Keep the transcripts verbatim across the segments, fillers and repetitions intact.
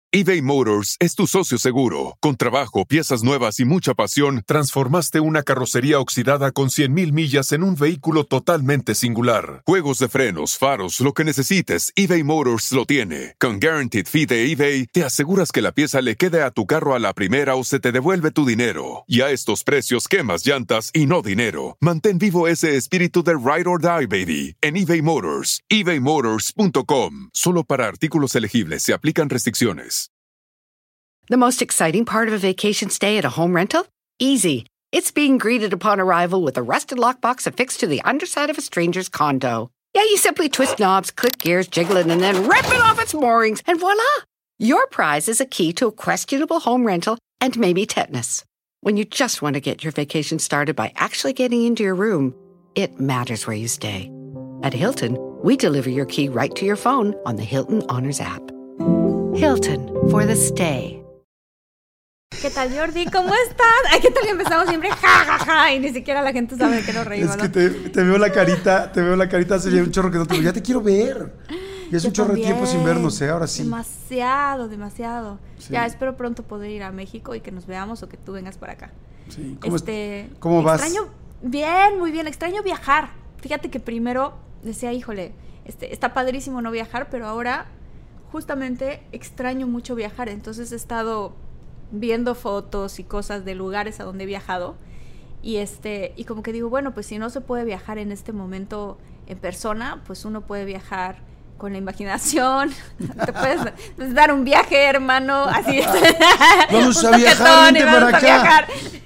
eBay Motors es tu socio seguro. Con trabajo, piezas nuevas y mucha pasión, transformaste una carrocería oxidada con cien mil millas en un vehículo totalmente singular. Juegos de frenos, faros, lo que necesites, eBay Motors lo tiene. Con Guaranteed Fee de eBay, te aseguras que la pieza le quede a tu carro a la primera o se te devuelve tu dinero. Y a estos precios, quemas llantas y no dinero. Mantén vivo ese espíritu de Ride or Die, baby, en eBay Motors. ebay motors punto com. Solo para artículos elegibles se aplican restricciones. The most exciting part of a vacation stay at a home rental? Easy. It's being greeted upon arrival with a rusted lockbox affixed to the underside of a stranger's condo. Yeah, you simply twist knobs, click gears, jiggle it, and then rip it off its moorings, and voila! Your prize is a key to a questionable home rental and maybe tetanus. When you just want to get your vacation started by actually getting into your room, it matters where you stay. At Hilton, we deliver your key right to your phone on the Hilton Honors app. Hilton, for the stay. ¿Qué tal, Jordi? ¿Cómo estás? Ay, ¿qué tal? Empezamos siempre ja, ja, ja, y ni siquiera la gente sabe de qué nos reímos. Es que te, te veo la carita, te veo la carita, hace un chorro que no te veo. Ya te quiero ver. Y es Yo un chorro también. de tiempo sin vernos, ¿eh? Ahora sí. Demasiado, demasiado. Sí. Ya, espero pronto poder ir a México y que nos veamos o que tú vengas para acá. Sí. ¿Cómo, este, es, ¿cómo vas? Extraño, bien, muy bien. Extraño viajar. Fíjate que primero decía, híjole, este, está padrísimo no viajar, pero ahora justamente extraño mucho viajar. Entonces he estado viendo fotos y cosas de lugares a donde he viajado y este y como que digo, bueno, pues si no se puede viajar en este momento en persona, pues uno puede viajar con la imaginación. Te puedes dar un viaje, hermano, así. Vamos a viajar, vente para acá.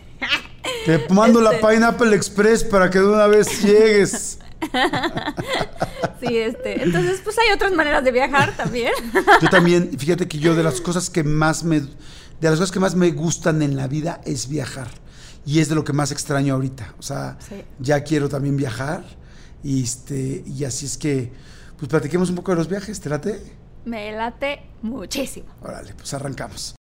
Te mando este. la Pineapple Express para que de una vez llegues. Sí, este, entonces pues hay otras maneras de viajar también. Yo también, fíjate que yo de las cosas que más me de las cosas que más me gustan en la vida es viajar. Y es de lo que más extraño ahorita. O sea, sí. ya quiero también viajar. Y este, y así es que, pues platiquemos un poco de los viajes, ¿te late? Me late muchísimo. Órale, pues arrancamos.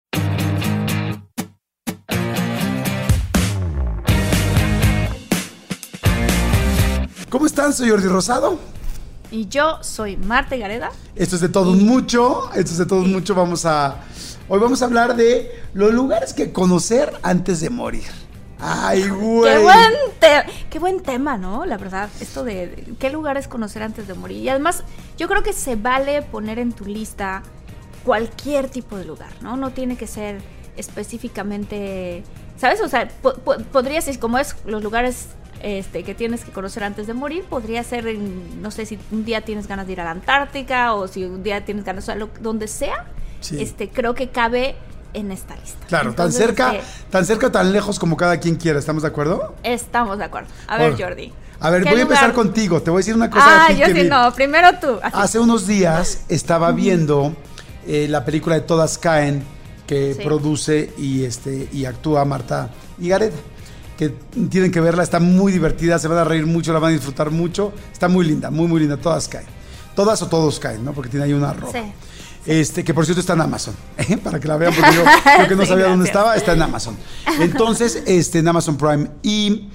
¿Cómo están? Soy Jordi Rosado. Y yo soy Marta Gareda. Esto es de todos y... mucho. Esto es de todos y... mucho. Vamos a... Hoy vamos a hablar de los lugares que conocer antes de morir. ¡Ay, güey! ¡Qué buen, te- qué buen tema, ¿no? La verdad, esto de, de qué lugares conocer antes de morir. Y además, yo creo que se vale poner en tu lista cualquier tipo de lugar, ¿no? No tiene que ser específicamente, ¿sabes? O sea, po- po- podría ser, como es los lugares este, que tienes que conocer antes de morir, podría ser, en, no sé, si un día tienes ganas de ir a la Antártica o si un día tienes ganas, o sea, lo, donde sea. Sí. Este, creo que cabe en esta lista. Claro, Entonces, tan cerca, este, tan cerca, tan lejos como cada quien quiera. ¿Estamos de acuerdo? Estamos de acuerdo. A ver, bueno, Jordi. A ver, voy lugar? a empezar contigo. Te voy a decir una cosa. Ah, yo sí, vi. no. Primero tú. Así. Hace unos días estaba viendo eh, la película de Todas Caen, que sí. produce y este y actúa Marta Gareda, que tienen que verla. Está muy divertida, se van a reír mucho, la van a disfrutar mucho. Está muy linda, muy, muy linda. Todas Caen. Todas o todos caen, ¿no? Porque tiene ahí una ropa. Sí. Este, que por cierto está en Amazon, ¿eh? Para que la vean, porque yo creo que no sí, sabía gracias. dónde estaba, está en Amazon. Entonces, este, en Amazon Prime. Y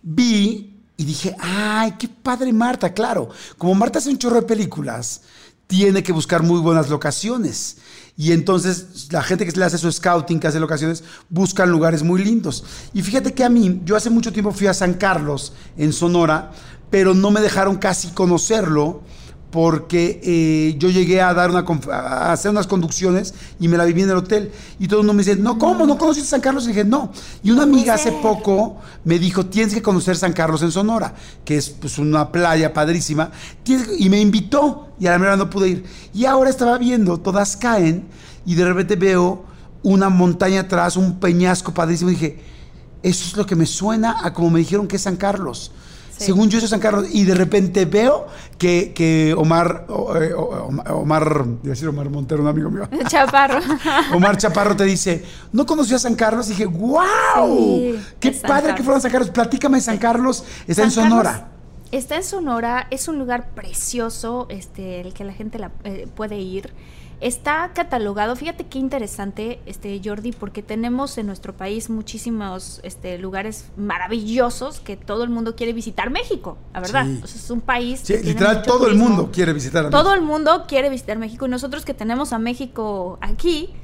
vi y dije, ay, qué padre Marta, claro. Como Marta hace un chorro de películas, tiene que buscar muy buenas locaciones. Y entonces la gente que le hace su scouting, que hace locaciones, buscan lugares muy lindos. Y fíjate que a mí, yo hace mucho tiempo fui a San Carlos, en Sonora, pero no me dejaron casi conocerlo, porque eh, yo llegué a dar una a hacer unas conducciones y me la viví en el hotel y todo el mundo me dice, no, ¿cómo? ¿No conociste San Carlos? Y dije, no. Y una amiga hace poco me dijo, tienes que conocer San Carlos en Sonora, que es pues una playa padrísima, y me invitó y a la mera no pude ir. Y ahora estaba viendo Todas Caen y de repente veo una montaña atrás, un peñasco padrísimo y dije, eso es lo que me suena a como me dijeron que es San Carlos. Sí. Según yo, eso es San Carlos. Y de repente veo que, que Omar, eh, Omar, iba a decir Omar Montero, un amigo mío. Chaparro. Omar Chaparro te dice, ¿no conoció a San Carlos? Y dije, ¡wow! Sí, ¡qué padre que fueron a San Carlos! Platícame de San Carlos. Está San en Sonora. Carlos está en Sonora. Es un lugar precioso, este, el que la gente la, eh, puede ir. Está catalogado, fíjate qué interesante, este Jordi, porque tenemos en nuestro país muchísimos este, lugares maravillosos que todo el mundo quiere visitar. México, la verdad. Sí. O sea, es un país. Sí, literal, todo turismo. el mundo quiere visitar a Todo México. el mundo quiere visitar México. Y nosotros que tenemos a México aquí,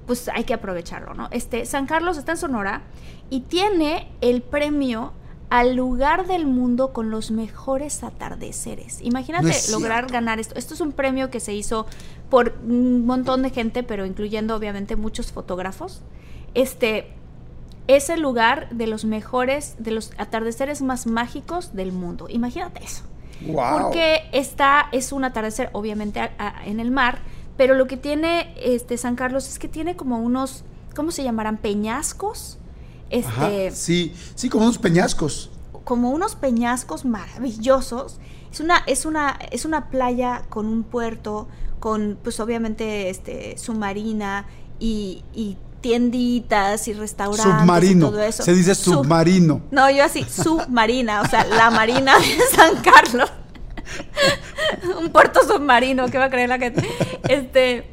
pues hay que aprovecharlo, ¿no? Este, San Carlos está en Sonora y tiene el premio al lugar del mundo con los mejores atardeceres. Imagínate no lograr ganar esto. Esto es un premio que se hizo por un montón de gente, pero incluyendo obviamente muchos fotógrafos. Este es el lugar de los mejores, de los atardeceres más mágicos del mundo. Imagínate eso. Wow. Porque está, es un atardecer obviamente a, a, en el mar, pero lo que tiene este San Carlos es que tiene como unos, ¿cómo se llamarán? Peñascos. Este, Ajá, sí, sí, como unos peñascos. Como unos peñascos maravillosos. Es una, es una, es una playa con un puerto, con pues obviamente este submarina y, y tienditas y restaurantes. Submarino. Y todo eso. Se dice submarino. Sub, no, yo así, submarina, o sea, la marina de San Carlos. Un puerto submarino, ¿qué va a creer la gente? Este,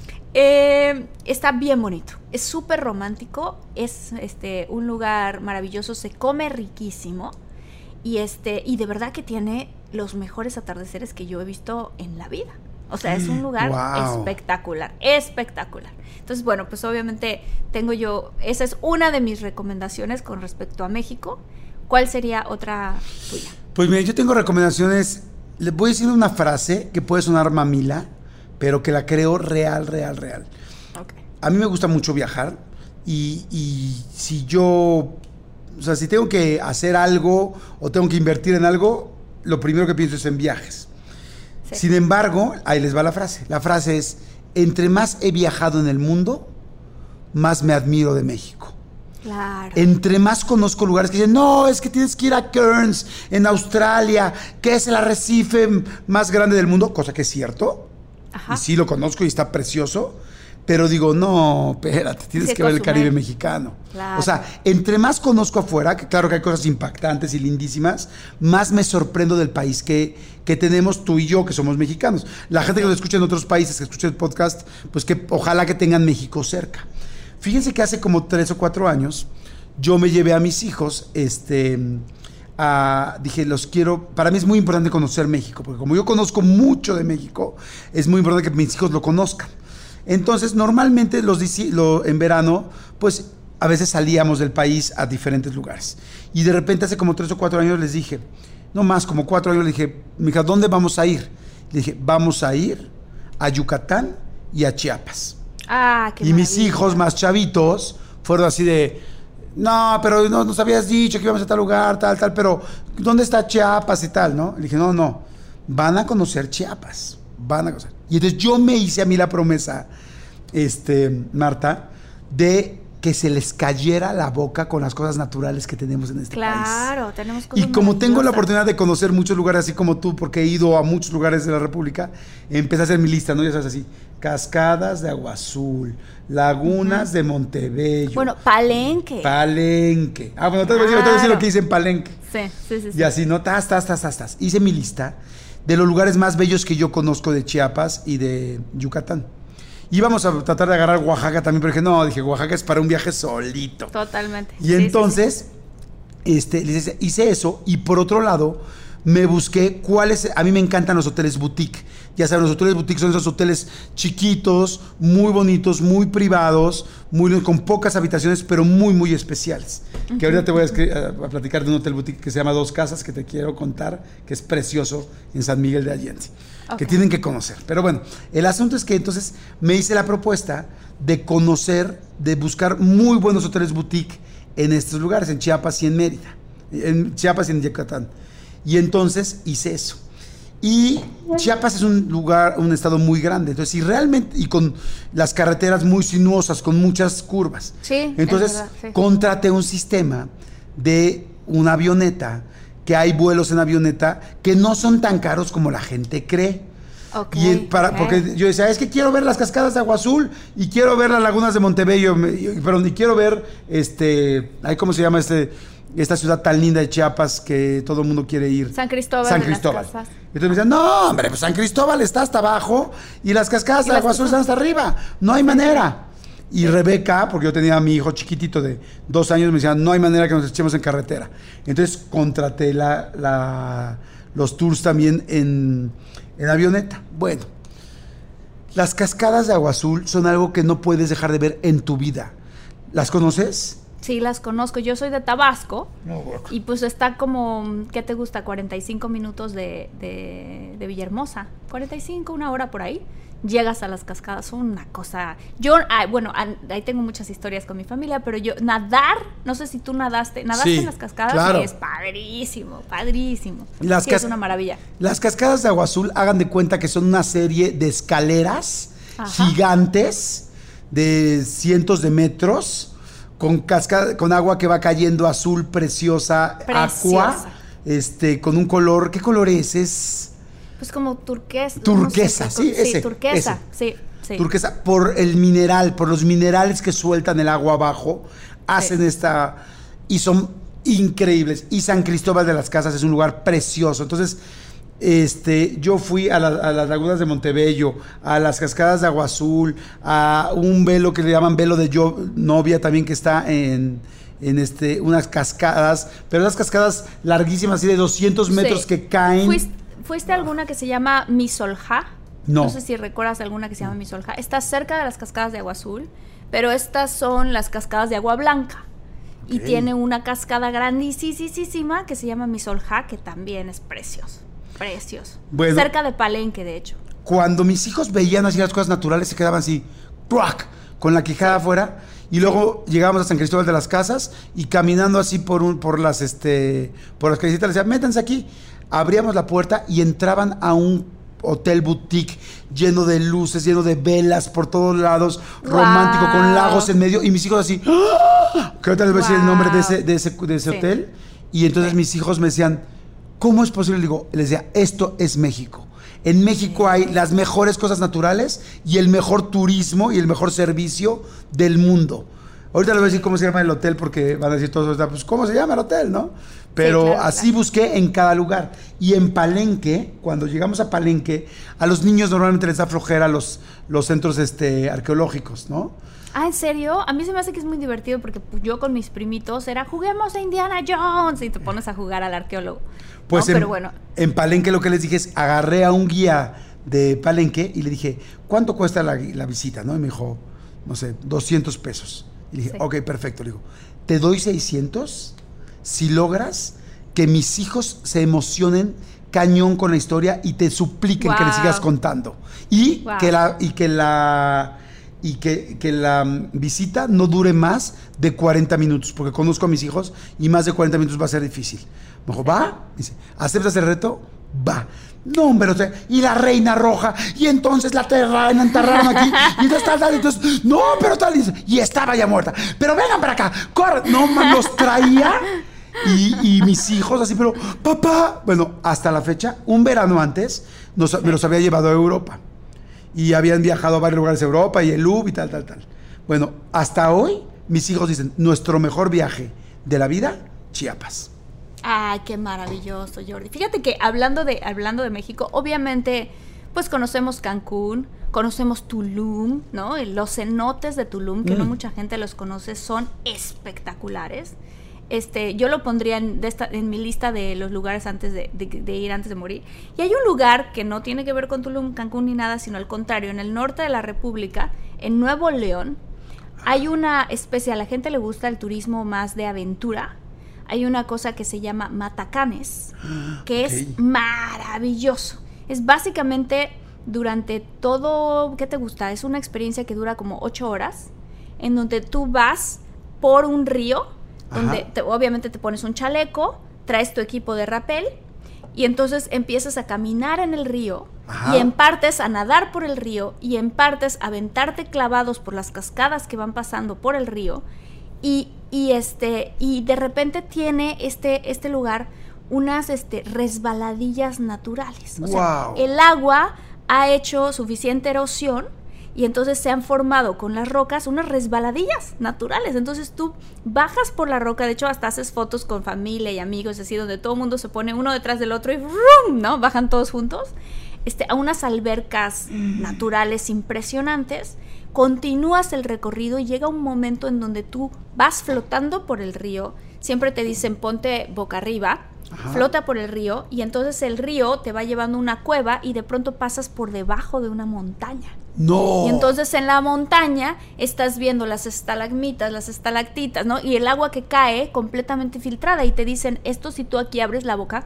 eh, está bien bonito, es súper romántico, es este un lugar maravilloso, se come riquísimo y este y de verdad que tiene los mejores atardeceres que yo he visto en la vida. O sea, es un lugar wow. espectacular, espectacular. Entonces, bueno, pues obviamente tengo yo, esa es una de mis recomendaciones con respecto a México. ¿Cuál sería otra tuya? Pues mira, yo tengo recomendaciones. Les voy a decir una frase que puede sonar mamila, pero que la creo real, real, real. Okay. A mí me gusta mucho viajar y, y si yo, o sea, si tengo que hacer algo o tengo que invertir en algo, lo primero que pienso es en viajes. Sí. Sin embargo, ahí les va la frase. La frase es, entre más he viajado en el mundo, más me admiro de México. Claro. Entre más conozco lugares que dicen, no, es que tienes que ir a Cairns, en Australia, que es el arrecife más grande del mundo, cosa que es cierto. Ajá. Y sí lo conozco y está precioso, pero digo, no, espérate, tienes sí, que ver el Caribe mexicano. Claro. O sea, entre más conozco afuera, que claro que hay cosas impactantes y lindísimas, más me sorprendo del país que, que tenemos tú y yo, que somos mexicanos. La gente que nos escucha en otros países, que escucha el podcast, pues que ojalá que tengan México cerca. Fíjense que hace como tres o cuatro años yo me llevé a mis hijos, este, a, dije, los quiero, para mí es muy importante conocer México, porque como yo conozco mucho de México, es muy importante que mis hijos lo conozcan. Entonces, normalmente los, lo, en verano, pues a veces salíamos del país a diferentes lugares. Y de repente hace como tres o cuatro años les dije, no más, como cuatro años les dije, mija, ¿dónde vamos a ir? Le dije, vamos a ir a Yucatán y a Chiapas. Ah, qué y maravilla. Mis hijos más chavitos fueron así de, no, pero no nos habías dicho que íbamos a tal lugar, tal, tal, pero ¿dónde está Chiapas y tal, no? Le dije, no, no, van a conocer Chiapas, van a conocer. Y entonces yo me hice a mí la promesa, este, Marta, de que se les cayera la boca con las cosas naturales que tenemos en este claro, país. Claro, tenemos cosas Y como tengo la oportunidad de conocer muchos lugares, así como tú, porque he ido a muchos lugares de la República, empecé a hacer mi lista, ¿no? Ya sabes, así, cascadas de Agua Azul, lagunas uh-huh. de Montebello. Bueno, Palenque. Palenque. Ah, bueno, te voy a decir lo que hice en Palenque. Sí, sí, sí. Y así, ¿no? Tas, tas, tas, tas, tas. Hice mi lista de los lugares más bellos que yo conozco de Chiapas y de Yucatán. Íbamos a tratar de agarrar Oaxaca también, pero dije, no, dije, Oaxaca es para un viaje solito. Totalmente. Y sí, entonces, sí, sí. Este, hice eso, y por otro lado, me busqué cuáles, a mí me encantan los hoteles boutique. Ya saben, los hoteles boutique son esos hoteles chiquitos, muy bonitos, muy privados, muy, con pocas habitaciones, pero muy, muy especiales. Uh-huh. Que ahorita te voy a, escribir, a, a platicar de un hotel boutique que se llama Dos Casas, que te quiero contar, que es precioso, en San Miguel de Allende. Okay. Que tienen que conocer. Pero bueno, el asunto es que entonces me hice la propuesta de conocer, de buscar muy buenos hoteles boutique en estos lugares, en Chiapas y en Mérida, en Chiapas y en Yucatán. Y entonces hice eso. Y Chiapas es un lugar, un estado muy grande, entonces, y realmente, y con las carreteras muy sinuosas, con muchas curvas. Sí, entonces, verdad, sí. Contraté un sistema de una avioneta, que hay vuelos en avioneta que no son tan caros como la gente cree. Okay, y para, okay. Porque yo decía, es que quiero ver las cascadas de Agua Azul y quiero ver las lagunas de Montebello, perdón, y quiero ver, este, ¿cómo se llama este? Esta ciudad tan linda de Chiapas que todo el mundo quiere ir. San Cristóbal. San Cristóbal. Entonces me decían, no, hombre, pues San Cristóbal está hasta abajo y las cascadas de Agua Azul están hasta arriba. No hay manera. Y Rebeca, porque yo tenía a mi hijo chiquitito de dos años, me decían, no hay manera que nos echemos en carretera. Entonces contraté la, la, los tours también en, en avioneta. Bueno, Las cascadas de agua azul son algo que no puedes dejar de ver en tu vida. ¿Las conoces? Sí, las conozco. Yo soy de Tabasco. No, bueno. Y pues está como, ¿qué te gusta? cuarenta y cinco minutos de, de, de Villahermosa. cuarenta y cinco, una hora por ahí. Llegas a las cascadas, son una cosa... Yo, ah, bueno, ahí tengo muchas historias con mi familia, pero yo, nadar, no sé si tú nadaste, ¿nadaste sí, en las cascadas? Claro. Sí, es padrísimo, padrísimo. Las sí, cas- es una maravilla. Las cascadas de agua azul, hagan de cuenta que son una serie de escaleras Ajá. gigantes de cientos de metros, con, cascada, con agua que va cayendo azul, preciosa, Preciosa. aqua, este, con un color, ¿qué color es? Es... Pues como turquesa. Turquesa, no sé, sí, sí, ese, turquesa, ese. sí, sí. Turquesa, por el mineral, por los minerales que sueltan el agua abajo, hacen Sí. esta... Y son increíbles. Y San Cristóbal de las Casas es un lugar precioso. Entonces, este, yo fui a, la, a las lagunas de Montebello, a las cascadas de Agua Azul, a un velo que le llaman velo de yo, novia también, que está en... en este, unas cascadas, pero unas cascadas larguísimas, así de doscientos metros Sí. que caen. ¿Fuiste, ¿Fuiste a alguna que se llama Misolja? No. No sé si recuerdas alguna que se llama Misolja. Está cerca de las cascadas de agua azul, pero estas son las cascadas de agua blanca. Y Ok. tiene una cascada grandísima que se llama Misolja, que también es precioso. Precioso. Bueno. Cerca de Palenque, de hecho. Cuando mis hijos veían así las cosas naturales, se quedaban así, ¡tuac!, con la quijada afuera, y luego llegábamos a San Cristóbal de las Casas, y caminando así por un, por las, este, por las callecitas, les decían, métanse aquí. Abríamos la puerta y entraban a un hotel boutique lleno de luces, lleno de velas por todos lados, Wow. romántico, con lagos en medio, y mis hijos así, ¡ah! Que ahorita les voy a decir el nombre de ese, de ese, de ese Sí. hotel, y entonces Sí. mis hijos me decían, ¿cómo es posible? Les digo, les decía, esto es México. En México hay las mejores cosas naturales y el mejor turismo y el mejor servicio del mundo. Ahorita les voy a decir cómo se llama el hotel porque van a decir todos, pues, ¿cómo se llama el hotel, no? Pero Sí, claro, así claro. busqué en cada lugar. Y en Palenque, cuando llegamos a Palenque, a los niños normalmente les da flojera los, los centros este, arqueológicos, ¿no? Ah, ¿en serio? A mí se me hace que es muy divertido porque yo con mis primitos era juguemos a Indiana Jones y te pones a jugar al arqueólogo. Pues No, en, pero bueno. en Palenque lo que les dije es, agarré a un guía de Palenque y le dije, ¿cuánto cuesta la, la visita? ¿No? Y me dijo, no sé, doscientos pesos. Y le dije, Sí. ok, perfecto. Le digo, te doy seiscientos si logras que mis hijos se emocionen cañón con la historia y te supliquen que les Wow. sigas contando. Y Wow. que la... Y que la y que, que la mm, visita no dure más de cuarenta minutos, porque conozco a mis hijos y más de cuarenta minutos va a ser difícil. Me dijo, ¿va? Me dice, ¿aceptas el reto? Va. No, hombre, o sea, y la reina roja, y entonces la terraron, enterraron aquí, y entonces tal, tal, y entonces, no, pero tal, y, y estaba ya muerta. Pero vengan para acá, corre. No, man, los traía, y, y mis hijos así, pero, papá, bueno, hasta la fecha, un verano antes, nos, me los había llevado a Europa. Y habían viajado a varios lugares de Europa y el Louvre y tal, tal, tal. Bueno, hasta hoy mis hijos dicen, nuestro mejor viaje de la vida, Chiapas. Ay, qué maravilloso, Jordi. Fíjate que hablando de, hablando de México, obviamente, pues conocemos Cancún, conocemos Tulum, ¿no? Y los cenotes de Tulum, que Mm. no mucha gente los conoce, son espectaculares. Este, yo lo pondría en, de esta, en mi lista de los lugares antes de, de, de ir antes de morir. Y hay un lugar que no tiene que ver con Tulum, Cancún ni nada, sino al contrario, en el norte de la República, en Nuevo León, hay una especie, a la gente le gusta el turismo más de aventura. Hay una cosa que se llama Matacanes, que Ok. es maravilloso. Es básicamente durante todo, ¿qué te gusta? Es una experiencia que dura como ocho horas, en donde tú vas por un río, donde te, obviamente te pones un chaleco, traes tu equipo de rapel, y entonces empiezas a caminar en el río, Ajá. y en partes a nadar por el río, y en partes a aventarte clavados por las cascadas que van pasando por el río, y, y este, y de repente tiene este, este lugar unas este, resbaladillas naturales. O sea, Wow. el agua ha hecho suficiente erosión y entonces se han formado con las rocas unas resbaladillas naturales. Entonces tú bajas por la roca, de hecho hasta haces fotos con familia y amigos, así donde todo el mundo se pone uno detrás del otro y ¡rum!, ¿no? Bajan todos juntos. Este, a unas albercas naturales impresionantes, continúas el recorrido y llega un momento en donde tú vas flotando por el río, siempre te dicen ponte boca arriba, Ajá. flota por el río y entonces el río te va llevando a una cueva y de pronto pasas por debajo de una montaña. No. Y entonces en la montaña estás viendo las estalagmitas, las estalactitas, ¿no? Y el agua que cae completamente filtrada y te dicen, esto si tú aquí abres la boca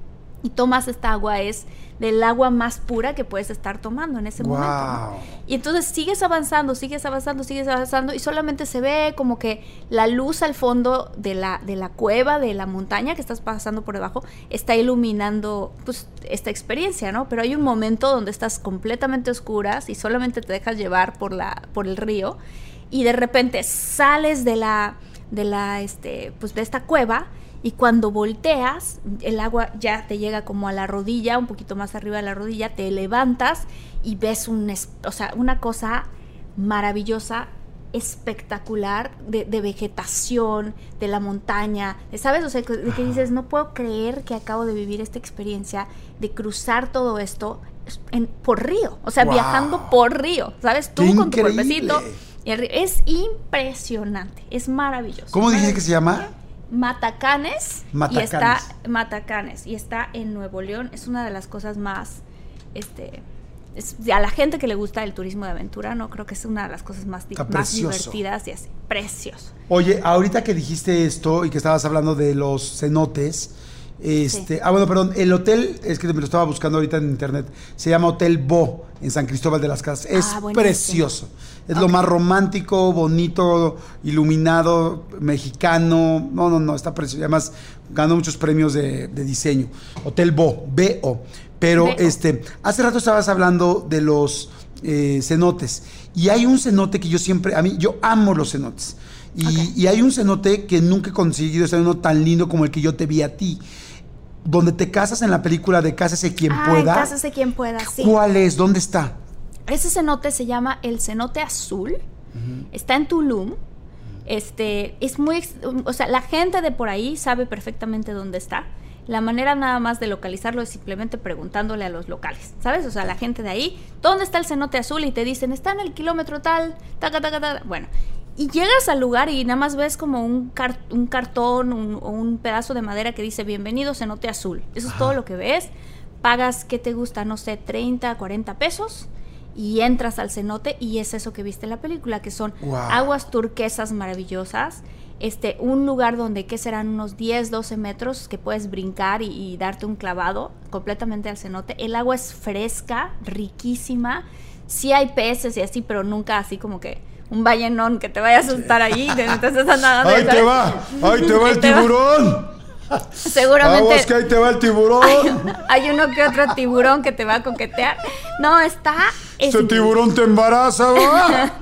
y tomas esta agua es del agua más pura que puedes estar tomando en ese wow. momento, ¿no? Y entonces sigues avanzando, sigues avanzando, sigues avanzando y solamente se ve como que la luz al fondo de la, de la cueva, de la montaña que estás pasando por debajo, está iluminando pues esta experiencia, ¿no? Pero hay un momento donde estás completamente oscuras y solamente te dejas llevar por la, por el río y de repente sales de la, de la, este, pues de esta cueva. Y cuando volteas, el agua ya te llega como a la rodilla, un poquito más arriba de la rodilla, te levantas y ves un, o sea, una cosa maravillosa, espectacular, de, de vegetación, de la montaña, ¿sabes? O sea, de que dices, no puedo creer que acabo de vivir esta experiencia de cruzar todo esto en, por río, o sea, wow. viajando por río, ¿sabes? Tú ¡qué con tu increíble! cuerpecito. Y el río. Es impresionante, es maravilloso. ¿Cómo dijiste que se llama? Matacanes, Matacanes. y está Matacanes y está en Nuevo León. Es una de las cosas más este es, a la gente que le gusta el turismo de aventura, no creo que es una de las cosas más, más divertidas y así, precioso. Oye, ahorita que dijiste esto y que estabas hablando de los cenotes, este, sí. ah bueno, perdón, el hotel, es que me lo estaba buscando ahorita en internet, se llama Hotel Bo en San Cristóbal de las Casas, es ah, precioso, es okay. lo más romántico, bonito, iluminado, mexicano, no, no, no, está precioso, además ganó muchos premios de, de diseño, Hotel Bo, B O, pero B O. este, hace rato estabas hablando de los eh, cenotes, y hay un cenote que yo siempre, a mí, yo amo los cenotes, y, okay. y hay un cenote que nunca he conseguido ser uno tan lindo como el que yo te vi a ti, donde te casas en la película de Cásese quien Ay, pueda. Cásese quien pueda, sí. ¿Cuál es? ¿Dónde está? Ese cenote se llama el Cenote Azul. Uh-huh. Está en Tulum. Este, es muy, o sea, la gente de por ahí sabe perfectamente dónde está. La manera nada más de localizarlo es simplemente preguntándole a los locales, ¿sabes? O sea, la gente de ahí, ¿dónde está el Cenote Azul? Y te dicen, está en el kilómetro tal, taca, taca, taca. Bueno, y llegas al lugar y nada más ves como un, car- un cartón un, o un pedazo de madera que dice bienvenido Cenote Azul. Eso es Ajá. todo lo que ves. Pagas, ¿qué te gusta? No sé, treinta, cuarenta pesos y entras al cenote y es eso que viste en la película, que son wow. aguas turquesas maravillosas, este, un lugar donde, ¿qué serán? Unos diez, doce metros que puedes brincar y, y darte un clavado completamente al cenote. El agua es fresca, riquísima. Sí hay peces y así, pero nunca así como que un ballenón que te vaya a asustar ahí. Entonces, nadando, ¡ahí te va! ¡Ahí te va el tiburón! Seguramente. Aguas que ahí te va el tiburón. Hay, hay uno que otro tiburón que te va a coquetear. No, está. Este tiburón te embaraza, ¿va?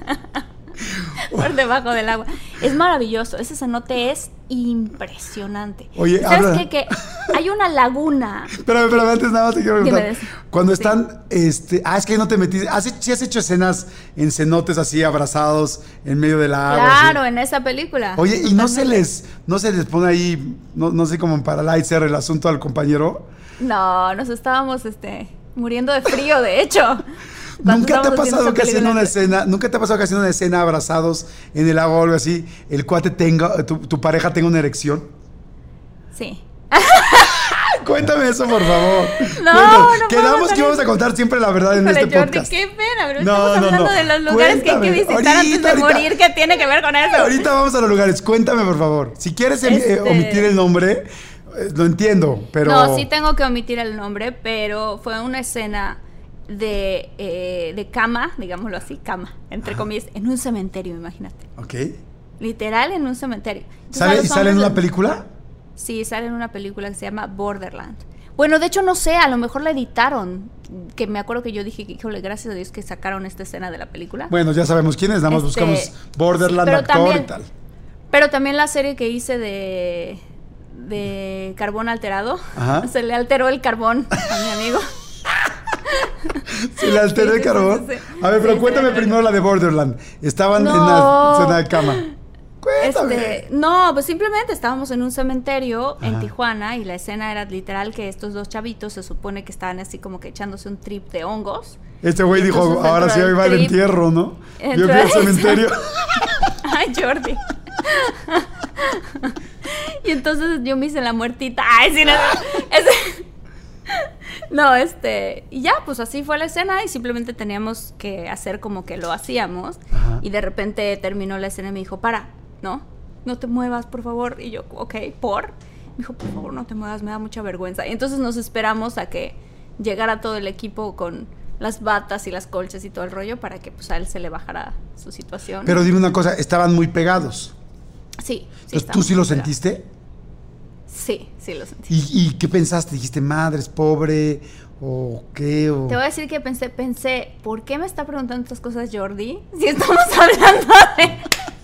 Por debajo del agua. Es maravilloso. Ese cenote es impresionante. Oye, ¿sabes habla... qué? Que hay una laguna. Espérame, espérame, antes nada más te quiero preguntar. Dime, Cuando sí. están, este, ah, es que no te metiste, ¿has, sí has hecho escenas en cenotes así abrazados en medio de la agua? Claro, así? En esa película. Oye, ¿y no se les, no se les pone ahí, no, no sé, como en Paralyzer el asunto al compañero? No, nos estábamos, este, muriendo de frío, de hecho. ¿Nunca te ha pasado que haciendo una escena, nunca te ha pasado que haciendo una escena abrazados en el agua o algo así, el cuate tenga, tu, tu pareja tenga una erección? Sí. Cuéntame eso, por favor. No, Cuéntame. no Quedamos que íbamos a contar siempre la verdad en Híjole, este Jordi, podcast. qué pena, pero no, estamos no, hablando no. de los lugares Cuéntame. que hay que visitar ahorita, antes de ahorita. morir. ¿Qué tiene que ver con eso? Ahorita vamos a los lugares. Cuéntame, por favor. Si quieres este... eh, omitir el nombre, eh, lo entiendo, pero... No, sí tengo que omitir el nombre, pero fue una escena de, eh, de cama, digámoslo así, cama, entre comillas, en un cementerio, imagínate. Ok. Literal, en un cementerio. Entonces, ¿Sale, ¿Y sale en una película? Sí, sale en una película que se llama Borderland. Bueno, de hecho no sé, a lo mejor la editaron, que me acuerdo que yo dije que, híjole, gracias a Dios que sacaron esta escena de la película. Bueno, ya sabemos quién es, nada más este, buscamos Borderland sí, actor también, y tal. Pero también la serie que hice de, de carbón alterado, Ajá. se le alteró el carbón a mi amigo. ¿Se le alteró sí, el carbón? Sí, sí, sí. A ver, pero sí, cuéntame sí, primero la de Borderland. Estaban no. en la escena de cama. Cuéntame. Este, no, pues simplemente estábamos en un cementerio Ajá. en Tijuana y la escena era literal que estos dos chavitos se supone que estaban así como que echándose un trip de hongos. Este güey dijo, ahora sí ahí va el entierro, ¿no? Yo fui al cementerio. Ay, Jordi. Y entonces yo me hice la muertita. Ay, sí, no. Ese... No, este, y ya, pues así fue la escena y simplemente teníamos que hacer como que lo hacíamos. Ajá. Y de repente terminó la escena y me dijo, para, ¿no? No te muevas, por favor. Y yo, ok, ¿por? Me dijo, por favor, no te muevas, me da mucha vergüenza. Y entonces nos esperamos a que llegara todo el equipo con las batas y las colchas y todo el rollo para que pues a él se le bajara su situación. Pero dime una cosa, ¿estaban muy pegados? Sí. sí Entonces, ¿tú sí lo sentiste? Sí, sí lo sentí. ¿Y, ¿Y qué pensaste? ¿Dijiste, madre, es pobre? ¿O qué? O... Te voy a decir que pensé, pensé, ¿por qué me está preguntando estas cosas Jordi? Si estamos hablando de...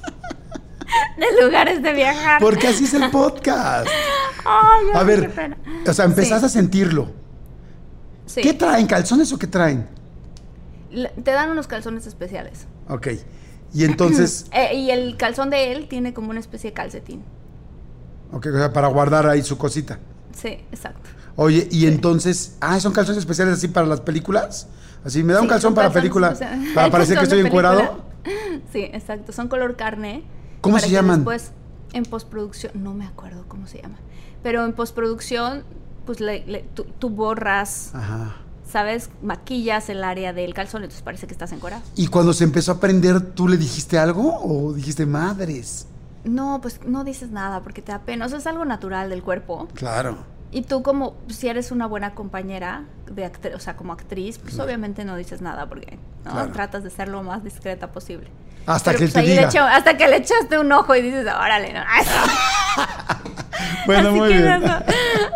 de lugares de viajar. Porque así es el podcast. Ay, a ver, qué pena. O sea, empezaste sí. a sentirlo. Sí. ¿Qué traen? ¿Calzones o qué traen? Le, te dan unos calzones especiales. Ok. Y entonces... eh, y el calzón de él tiene como una especie de calcetín. Ok, o sea, para guardar ahí su cosita. Sí, exacto. Oye, y sí. entonces... Ah, ¿son calzones especiales así para las películas? Así, ¿me da sí, un calzón para película? Especiales. Para parecer que estoy encuerado. Sí, exacto. Son color carne. ¿Cómo se llaman? Después, en postproducción... No me acuerdo cómo se llama. Pero en postproducción, pues le, le, tú, tú borras... Ajá. ¿Sabes? Maquillas el área del calzón, entonces parece que estás encuerado. ¿Y cuando se empezó a prender, tú le dijiste algo o dijiste madres? No, pues no dices nada porque te da pena. O sea, es algo natural del cuerpo. Claro. Y tú como, si eres una buena compañera, de actri- o sea, como actriz, pues claro. obviamente no dices nada porque ¿no? claro. tratas de ser lo más discreta posible. Hasta Pero, que pues, te ahí diga. Le echo, hasta que le echaste un ojo y dices, órale, ¿no? Bueno, Así muy que bien. No, no.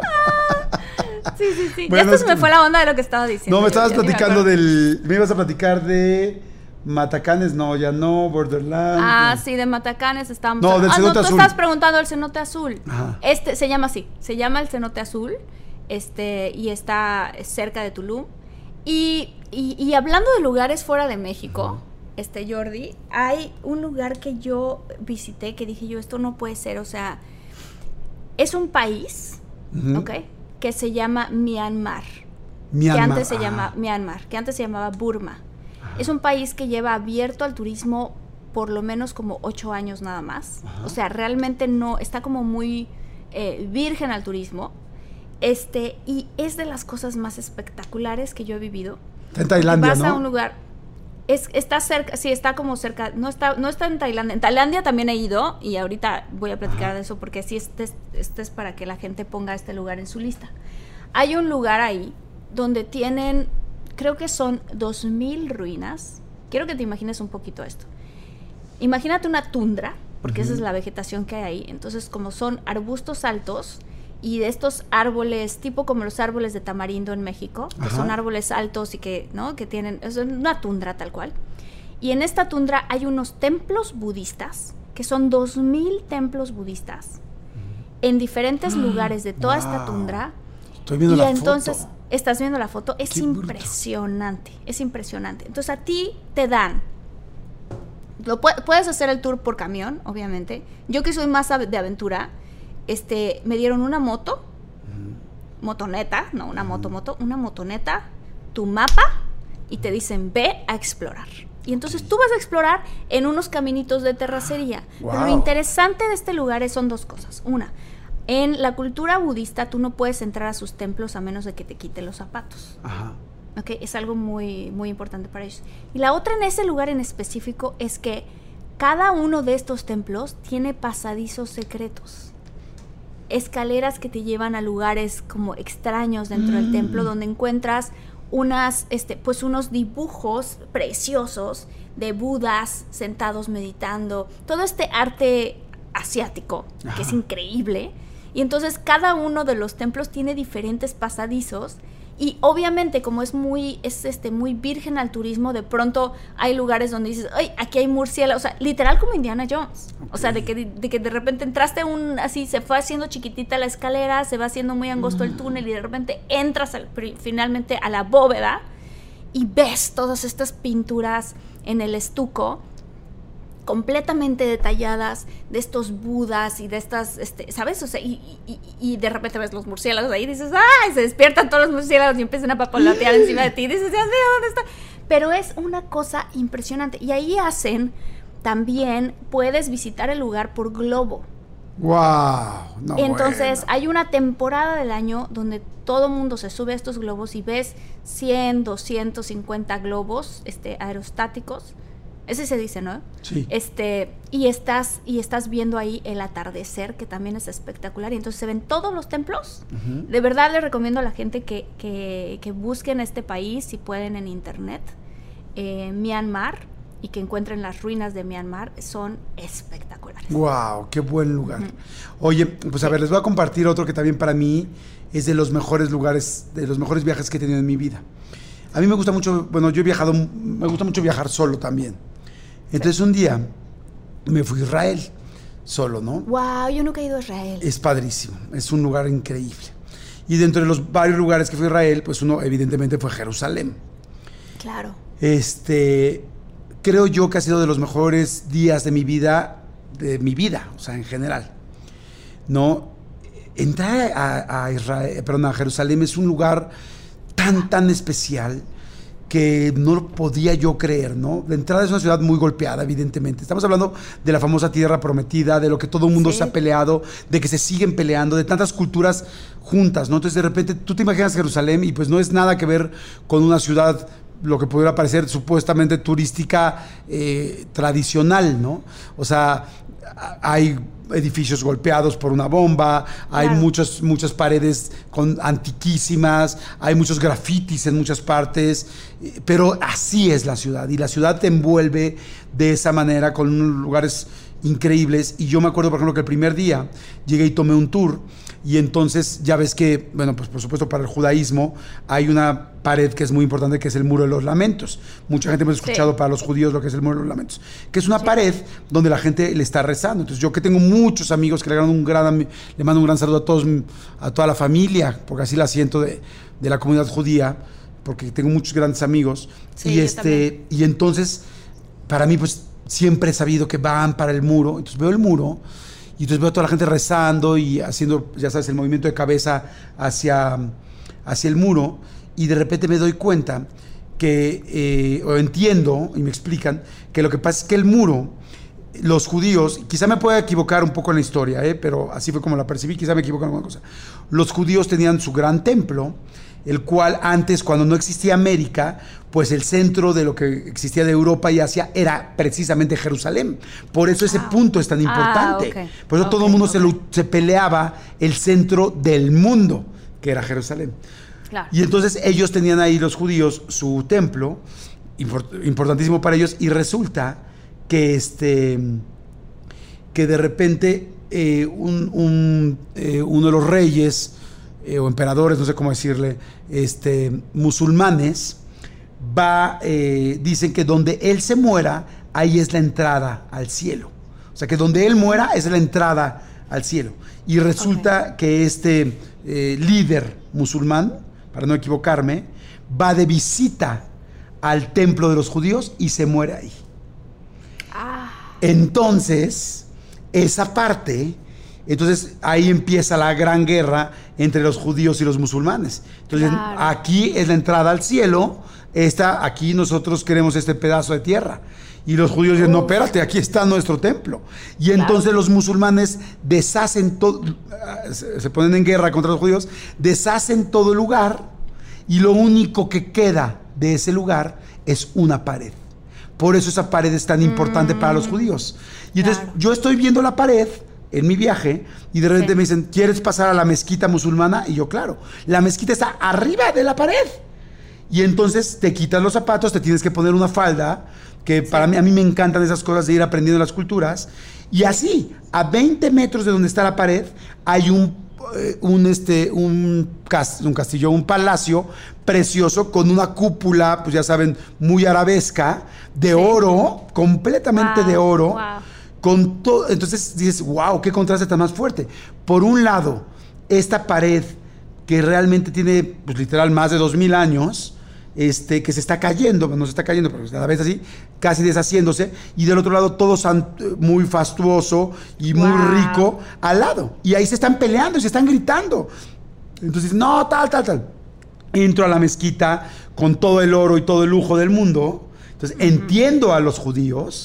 Sí, sí, sí. Bueno, ya esto se me fue la onda de lo que estaba diciendo. No, me estabas ya, platicando me del... Me ibas a platicar de Matacanes, no, ya no, Borderland. Ah, no. sí, de Matacanes estábamos... No, del ah, cenote no, azul. tú estabas preguntando del cenote azul. Ajá. Este, se llama así, se llama el cenote azul, este, y está cerca de Tulum. Y, y, y hablando de lugares fuera de México, uh-huh. este, Jordi, hay un lugar que yo visité que dije yo, esto no puede ser, o sea, es un país, uh-huh. ¿ok?, que se llama Myanmar. Myanmar. Que antes se ah. llama Myanmar, que antes se llamaba Burma. Ajá. Es un país que lleva abierto al turismo por lo menos como ocho años nada más. Ajá. O sea, realmente no, está como muy eh, virgen al turismo. Este, y es de las cosas más espectaculares que yo he vivido. Está en Tailandia, vas ¿no? a un lugar, es, está cerca, sí, está como cerca, no está, no está en Tailandia. En Tailandia también he ido y ahorita voy a platicar Ajá. de eso porque sí, este, este es para que la gente ponga este lugar en su lista. Hay un lugar ahí donde tienen, creo que son dos mil ruinas. Quiero que te imagines un poquito esto. Imagínate una tundra, porque uh-huh. esa es la vegetación que hay ahí. Entonces, como son arbustos altos y de estos árboles, tipo como los árboles de tamarindo en México, que Ajá. son árboles altos y que, ¿no? que tienen, es una tundra tal cual. Y en esta tundra hay unos templos budistas, que son dos mil templos budistas, uh-huh. en diferentes uh-huh. lugares de toda wow. esta tundra. Estoy viendo y la entonces, foto. Estás viendo la foto, es Qué impresionante, bruto. es impresionante. Entonces a ti te dan, lo pu- puedes hacer el tour por camión, obviamente. Yo que soy más de aventura, este, me dieron una moto, uh-huh. motoneta, no una uh-huh. moto, moto, una motoneta, tu mapa y te dicen ve a explorar. Y entonces tú vas a explorar en unos caminitos de terracería. Wow. Pero lo interesante de este lugar es, son dos cosas. Una, en la cultura budista tú no puedes entrar a sus templos a menos de que te quiten los zapatos. Ajá. Okay, es algo muy, muy importante para ellos. Y la otra en ese lugar en específico es que cada uno de estos templos tiene pasadizos secretos. Escaleras que te llevan a lugares como extraños dentro mm. del templo, donde encuentras unas, este, pues unos dibujos preciosos de budas sentados meditando. Todo este arte asiático, Ajá. que es increíble. Y entonces cada uno de los templos tiene diferentes pasadizos. Y obviamente, como es muy, es este, muy virgen al turismo, de pronto hay lugares donde dices, ay, aquí hay murciélagos, o sea, literal como Indiana Jones. Okay. O sea, de que, de que de repente entraste un, así, se fue haciendo chiquitita la escalera, se va haciendo muy angosto mm. el túnel y de repente entras al, finalmente a la bóveda y ves todas estas pinturas en el estuco completamente detalladas de estos budas y de estas, este, ¿sabes? O sea, y, y, y de repente ves los murciélagos ahí y dices, ¡ay! Se despiertan todos los murciélagos y empiezan a papalotear encima de ti y dices, Dios mío, ¿dónde está? Pero es una cosa impresionante. Y ahí hacen, también puedes visitar el lugar por globo. ¡Wow! No, Entonces, bueno. hay una temporada del año donde todo mundo se sube a estos globos y ves cien, doscientos cincuenta globos este, aerostáticos. Ese se dice, ¿no? Sí. Este, y estás, y estás viendo ahí el atardecer, que también es espectacular. Y entonces se ven todos los templos. Uh-huh. De verdad les recomiendo a la gente que, que, que busquen este país, si pueden, en internet. Eh, Myanmar, y que encuentren las ruinas de Myanmar. Son espectaculares. ¡Wow! ¡Qué buen lugar! Uh-huh. Oye, pues a ver, les voy a compartir otro que también para mí es de los mejores lugares, de los mejores viajes que he tenido en mi vida. A mí me gusta mucho, bueno, yo he viajado, me gusta mucho viajar solo también. Entonces un día me fui a Israel solo, ¿no? ¡Wow! Yo nunca he ido a Israel. Es padrísimo, es un lugar increíble. Y dentro de los varios lugares que fui a Israel, pues uno evidentemente fue Jerusalén. Claro. Este, creo yo que ha sido de los mejores días de mi vida, de mi vida, o sea, en general, ¿no? Entrar a, a Israel, perdón, a Jerusalén es un lugar tan, tan especial que no lo podía yo creer, ¿no? De entrada es una ciudad muy golpeada, evidentemente. Estamos hablando de la famosa tierra prometida, de lo que todo el mundo sí. se ha peleado, de que se siguen peleando, de tantas culturas juntas, ¿no? Entonces, de repente, tú te imaginas Jerusalén y pues no es nada que ver con una ciudad, lo que pudiera parecer supuestamente turística eh, tradicional, ¿no? O sea, hay edificios golpeados por una bomba, hay claro. muchos, muchas paredes con, antiquísimas, hay muchos grafitis en muchas partes, pero así es la ciudad, y la ciudad te envuelve de esa manera con unos lugares increíbles. Y yo me acuerdo, por ejemplo, que el primer día llegué y tomé un tour, y entonces ya ves que, bueno, pues por supuesto para el judaísmo hay una pared que es muy importante, que es el Muro de los Lamentos. Mucha gente hemos escuchado sí. para los judíos lo que es el Muro de los Lamentos, que es una sí. pared donde la gente le está rezando. Entonces yo, que tengo muchos amigos, que le, un gran, le mando un gran saludo a todos, a toda la familia, porque así la siento de, de la comunidad judía, porque tengo muchos grandes amigos. Sí, y este y entonces, para mí, pues siempre he sabido que van para el muro. Entonces veo el muro y entonces veo a toda la gente rezando y haciendo, ya sabes, el movimiento de cabeza hacia, hacia el muro, y de repente me doy cuenta que, eh, o entiendo, y me explican, que lo que pasa es que el muro, los judíos, quizá me pueda equivocar un poco en la historia, eh, pero así fue como la percibí, quizá me equivoco en alguna cosa. Los judíos tenían su gran templo, el cual antes, cuando no existía América, pues el centro de lo que existía de Europa y Asia era precisamente Jerusalén. Por eso ese ah. punto es tan importante. Ah, okay. Por eso okay, todo el mundo okay. se, lo, se peleaba el centro del mundo, que era Jerusalén. Claro. Y entonces ellos tenían ahí, los judíos, su templo, import, importantísimo para ellos, y resulta que, este, que de repente eh, un, un, eh, uno de los reyes eh, o emperadores, no sé cómo decirle, este, musulmanes, va, eh, dicen que donde él se muera, ahí es la entrada al cielo. O sea, que donde él muera es la entrada al cielo. Y resulta okay. que este eh, líder musulmán, para no equivocarme, va de visita al templo de los judíos y se muere ahí. Ah. Entonces, esa parte, entonces ahí empieza la gran guerra entre los judíos y los musulmanes. Entonces, claro. aquí es la entrada al cielo. Esta, aquí nosotros queremos este pedazo de tierra. Y los judíos dicen, no, espérate, aquí está nuestro templo. Y claro. entonces los musulmanes deshacen todo, se ponen en guerra contra los judíos, deshacen todo el lugar, y lo único que queda de ese lugar es una pared. Por eso esa pared es tan importante mm. para los judíos. Y entonces claro. yo estoy viendo la pared en mi viaje, y de repente sí. me dicen, ¿quieres pasar a la mezquita musulmana? Y yo, claro, la mezquita está arriba de la pared. Y entonces te quitas los zapatos, te tienes que poner una falda, que sí. para mí, a mí me encantan esas cosas de ir aprendiendo las culturas. Y así, a veinte metros de donde está la pared, hay un, un, este, un, cast, un castillo, un palacio precioso con una cúpula, pues ya saben, muy arabesca, de sí. oro, completamente wow, de oro. Wow. Con todo, entonces dices, wow, qué contraste tan más fuerte. Por un lado, esta pared que realmente tiene, pues literal, más de dos mil años, este, que se está cayendo, no se está cayendo, pero a la vez así, casi deshaciéndose, y del otro lado todo muy fastuoso y muy wow. rico al lado, y ahí se están peleando y se están gritando. Entonces, no, tal, tal, tal. Entro a la mezquita con todo el oro y todo el lujo del mundo. Entonces, uh-huh. entiendo a los judíos,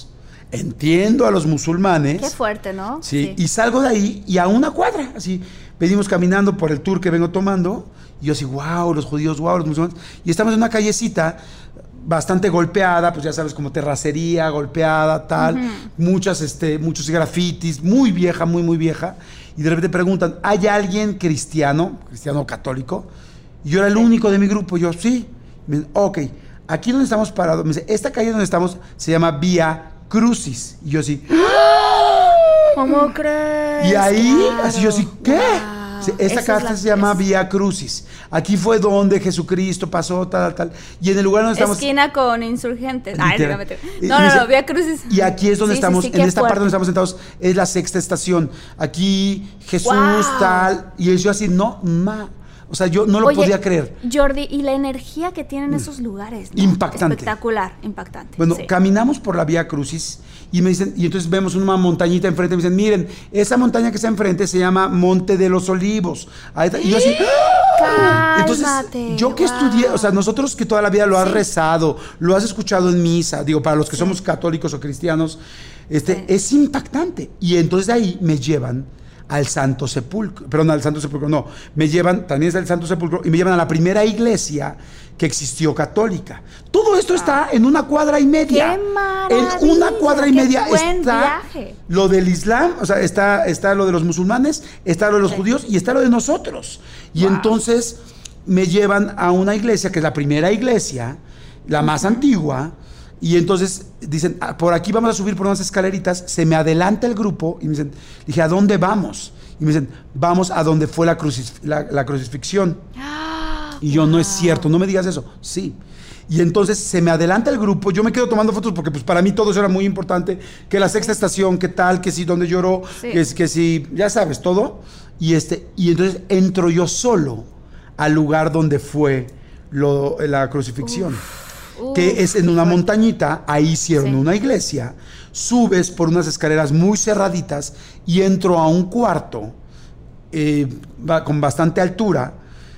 entiendo a los musulmanes. Qué fuerte, ¿no? Sí, sí, y salgo de ahí y a una cuadra, así, venimos caminando por el tour que vengo tomando, y yo así, wow, los judíos, wow, los musulmanes, y estamos en una callecita bastante golpeada, pues ya sabes, como terracería, golpeada, tal, uh-huh. muchas, este, muchos grafitis, muy vieja, muy, muy vieja, y de repente preguntan, ¿hay alguien cristiano, cristiano católico? Y yo era el sí. único de mi grupo, yo, sí, me dicen, ok, aquí donde estamos parados, me dice, esta calle donde estamos se llama Vía Crucis, y yo así, ¿cómo crees? Y ahí, claro. así yo así, ¿qué? Wow. Esta carta es se llama es... Vía Crucis. Aquí fue donde Jesucristo pasó, tal, tal. Y en el lugar donde estamos... Esquina con Insurgentes. Ay, no, no, no, no, Vía Crucis. Y aquí es donde sí, estamos, sí, sí, en esta fuerte. parte donde estamos sentados, es la sexta estación. Aquí Jesús, wow. tal. Y yo así, no, ma... O sea, yo no lo Oye, podía creer. Jordi, y la energía que tienen esos lugares, ¿no? Impactante. Espectacular, impactante. Bueno, sí. caminamos por la Vía Crucis y me dicen, y entonces vemos una montañita enfrente, y me dicen, miren, esa montaña que está enfrente se llama Monte de los Olivos. Ahí está. Y yo así, ¡ah! Entonces, yo que wow. estudié, o sea, nosotros que toda la vida lo has sí. rezado, lo has escuchado en misa, digo, para los que sí. somos católicos o cristianos, este, sí. es impactante. Y entonces de ahí me llevan al Santo Sepulcro, perdón, al Santo Sepulcro, no, me llevan, también es el Santo Sepulcro, y me llevan a la primera iglesia que existió católica. Todo esto ah. está en una cuadra y media. ¡Qué maravilla! En una cuadra y ¡Qué media buen está viaje! Lo del Islam, o sea, está, está lo de los musulmanes, está lo de los sí. judíos y está lo de nosotros. Y wow. entonces me llevan a una iglesia que es la primera iglesia, la más uh-huh. antigua. Y entonces dicen, ah, por aquí vamos a subir por unas escaleritas, se me adelanta el grupo y me dicen, dije, ¿a dónde vamos? Y me dicen, vamos a donde fue la, crucis, la, la crucifixión. Ah, y yo, wow. no es cierto, no me digas eso. Sí. Y entonces se me adelanta el grupo, yo me quedo tomando fotos porque pues para mí todo eso era muy importante, que la sexta estación, qué tal, que si dónde lloró, sí. que, que si, ya sabes, todo. Y, este, y entonces entro yo solo al lugar donde fue lo, la crucifixión. Uf. Uh, que es en una montañita, ahí hicieron sí. una iglesia, subes por unas escaleras muy cerraditas y entro a un cuarto eh, con bastante altura,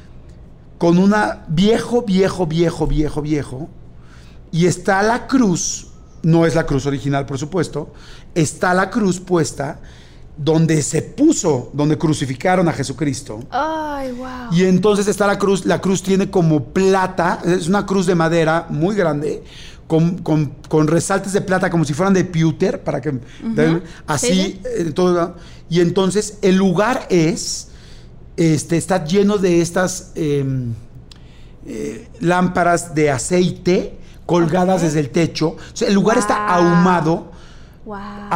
con una viejo, viejo, viejo, viejo, viejo, y está la cruz, no es la cruz original por supuesto, está la cruz puesta donde se puso, donde crucificaron a Jesucristo. Ay, wow. Y entonces está la cruz, la cruz tiene como plata, es una cruz de madera muy grande, con, con, con resaltes de plata como si fueran de pewter, para que, uh-huh. de, así, sí. eh, todo, y entonces el lugar es, este, está lleno de estas eh, eh, lámparas de aceite colgadas okay. desde el techo, o sea, el lugar wow. está ahumado, wow.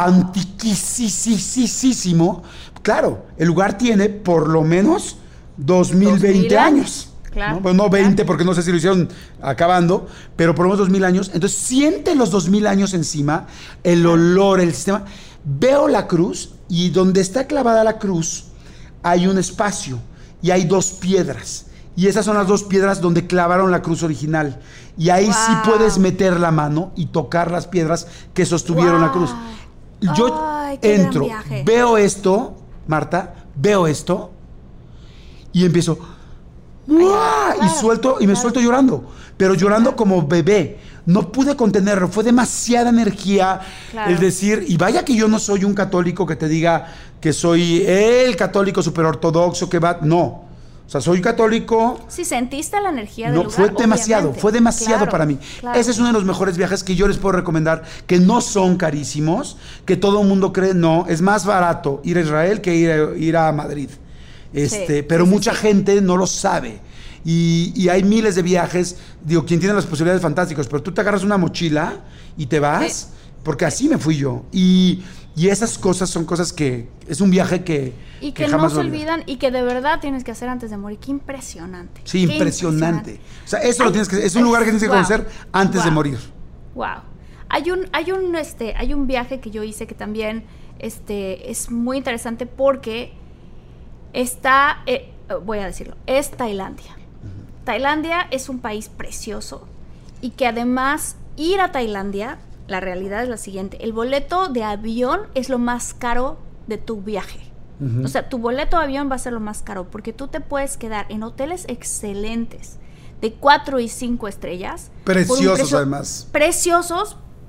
antiquísimo. Claro, el lugar tiene por lo menos dos mil veinte años. Claro, ¿no? Bueno, no veinte claro. porque no sé si lo hicieron acabando, pero por lo menos dos mil años. Entonces siente los dos mil años encima, el olor, el sistema. Veo la cruz y donde está clavada la cruz hay un espacio y hay dos piedras. Y esas son las dos piedras donde clavaron la cruz original. Y ahí wow. sí puedes meter la mano y tocar las piedras que sostuvieron wow. la cruz. Yo Ay, entro, veo esto, Marta, veo esto y empiezo Ay, claro, y suelto y me claro. suelto llorando, pero llorando claro. como bebé. No pude contenerlo, fue demasiada energía claro. el decir, y vaya que yo no soy un católico que te diga que soy el católico super ortodoxo que va, no. O sea, soy católico. Sí, sentiste la energía del no, lugar, fue demasiado, obviamente. fue demasiado claro, para mí. Claro. Ese es uno de los mejores viajes que yo les puedo recomendar, que no son carísimos, que todo el mundo cree, no, es más barato ir a Israel que ir a, ir a Madrid. Este, sí, pero sí, mucha sí. gente no lo sabe. Y, y hay miles de viajes, digo, quien tiene las posibilidades fantásticas, pero tú te agarras una mochila y te vas, sí. porque así me fui yo. Y, y esas cosas son cosas que, es un viaje que Y que, que jamás no se olvidan y que de verdad tienes que hacer antes de morir. Qué impresionante. Sí, Qué impresionante. impresionante. O sea, eso Ay, lo tienes que, es un lugar que tienes que wow, conocer antes wow, de morir. Wow. Hay un, hay un, este, hay un viaje que yo hice que también, este, es muy interesante porque está, eh, voy a decirlo, es Tailandia. Uh-huh. Tailandia es un país precioso y que además ir a Tailandia, la realidad es la siguiente: el boleto de avión es lo más caro de tu viaje. Uh-huh. O sea, tu boleto de avión va a ser lo más caro porque tú te puedes quedar en hoteles excelentes de cuatro y cinco estrellas. Preciosos, además. Preciosos,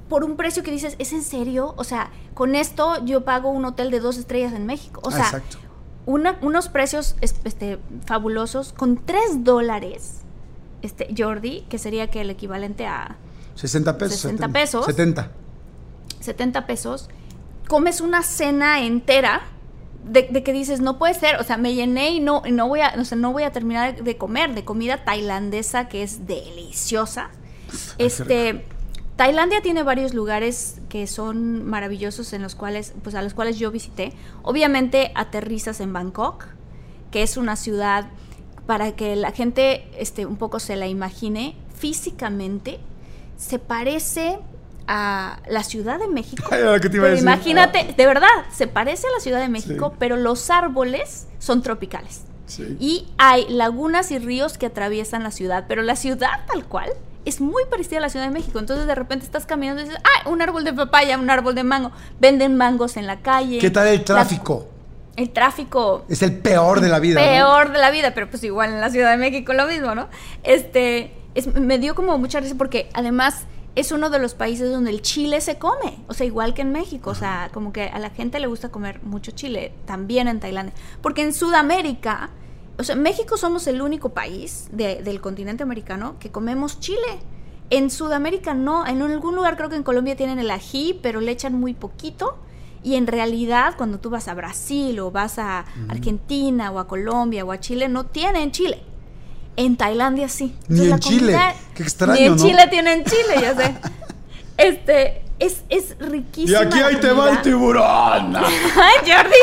por un precio que dices, ¿es en serio? O sea, con esto yo pago un hotel de dos estrellas en México. O sea, Exacto. Una, unos precios este, fabulosos con tres dólares, este, Jordi, que sería que el equivalente a sesenta pesos. sesenta pesos. setenta. setenta pesos. Comes una cena entera de, de que dices, no puede ser, o sea, me llené y no, y no voy a, o sea, no voy a terminar de comer, de comida tailandesa que es deliciosa. Este, Tailandia tiene varios lugares que son maravillosos en los cuales, pues a los cuales yo visité. Obviamente aterrizas en Bangkok, que es una ciudad para que la gente, este, un poco se la imagine físicamente, se parece a la Ciudad de México. Ay, ¿qué te iba a pero decir? imagínate, oh. de verdad, se parece a la Ciudad de México, sí. pero los árboles son tropicales. Sí. Y hay lagunas y ríos que atraviesan la ciudad, pero la ciudad tal cual es muy parecida a la Ciudad de México. Entonces de repente estás caminando y dices, ¡ah! Un árbol de papaya, un árbol de mango. Venden mangos en la calle. ¿Qué tal el tráfico? La, el tráfico es el peor de la vida. Peor ¿no? de la vida, pero pues igual en la Ciudad de México lo mismo, ¿no? Este, es, me dio como mucha risa porque además es uno de los países donde el chile se come, o sea, igual que en México, o sea, como que a la gente le gusta comer mucho chile, también en Tailandia, porque en Sudamérica, o sea, en México somos el único país de, del continente americano que comemos chile. En Sudamérica no, en algún lugar creo que en Colombia tienen el ají, pero le echan muy poquito, y en realidad cuando tú vas a Brasil o vas a uh-huh. Argentina o a Colombia o a Chile, no tienen chile. En Tailandia sí. Entonces, ni en Chile. Qué extraño, Ni en ¿no? Chile tienen chile, ya sé. Este, es, es riquísimo. Y aquí ahí te va el tiburón. Ay, Jordi.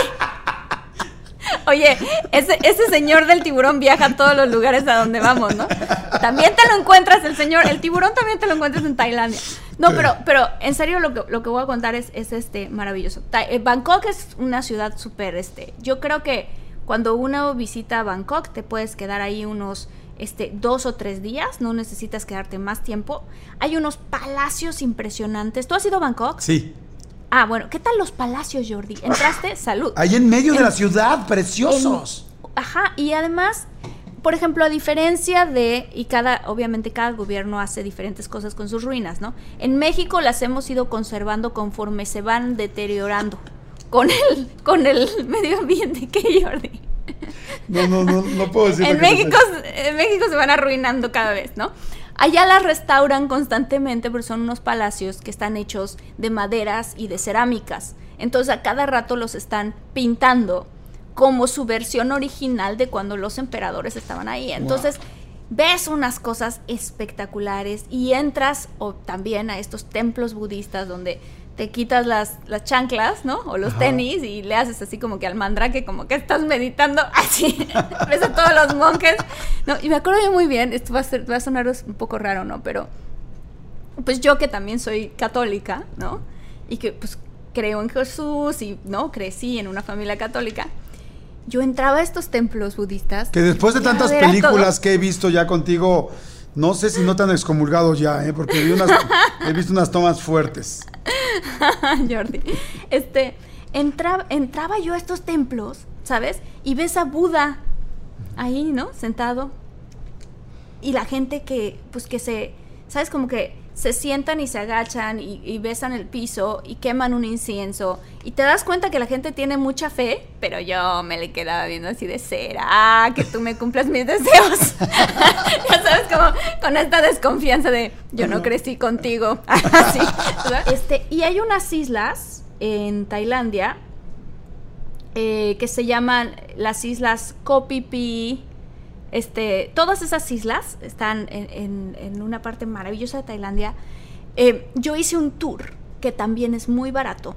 Oye, ese, ese señor del tiburón viaja a todos los lugares a donde vamos, ¿no? También te lo encuentras, el señor, el tiburón también te lo encuentras en Tailandia. No, pero, pero en serio lo que, lo que voy a contar es, es este maravilloso. Ta- eh, Bangkok es una ciudad súper, este, yo creo que cuando uno visita Bangkok te puedes quedar ahí unos este, dos o tres días, no necesitas quedarte más tiempo. Hay unos palacios impresionantes. ¿Tú has ido a Bangkok? Sí. Ah, bueno, ¿qué tal los palacios, Jordi? ¿Entraste? Salud. Ahí en medio en, de la ciudad, preciosos. En, ajá, y además, por ejemplo, a diferencia de, y cada, obviamente cada gobierno hace diferentes cosas con sus ruinas, ¿no? En México las hemos ido conservando conforme se van deteriorando con el, con el medio ambiente. ¿Qué, Jordi? No, no, no, no puedo decir. En México, en México se van arruinando cada vez, ¿no? Allá las restauran constantemente, pero son unos palacios que están hechos de maderas y de cerámicas. Entonces a cada rato los están pintando como su versión original de cuando los emperadores estaban ahí. Entonces wow. ves unas cosas espectaculares y entras o también a estos templos budistas donde te quitas las, las chanclas, ¿no? O los Ajá. tenis y le haces así como que al mandrake, como que estás meditando, así, ves a todos los monjes, ¿no? Y me acuerdo yo muy bien, esto va a, ser, va a sonar un poco raro, ¿no? Pero, pues yo que también soy católica, ¿no? Y que, pues, creo en Jesús y, ¿no? Crecí en una familia católica. Yo entraba a estos templos budistas. Que después de tantas películas que he visto ya contigo, no sé si no te han excomulgado ya, ¿eh? Porque vi unas, he visto unas tomas fuertes. Jordi, este, entra, entraba yo a estos templos, ¿sabes? Y ves a Buda ahí, ¿no? Sentado. Y la gente que, pues que se, ¿sabes? Como que se sientan y se agachan y, y besan el piso y queman un incienso. Y te das cuenta que la gente tiene mucha fe, pero yo me le quedaba viendo así de, ¿será que tú me cumplas mis deseos? Ya sabes, como con esta desconfianza de, yo no crecí contigo. Así, este, y hay unas islas en Tailandia eh, que se llaman las islas Koh Phi Phi. Este, todas esas islas están en, en, en una parte maravillosa de Tailandia. Eh, yo hice un tour que también es muy barato,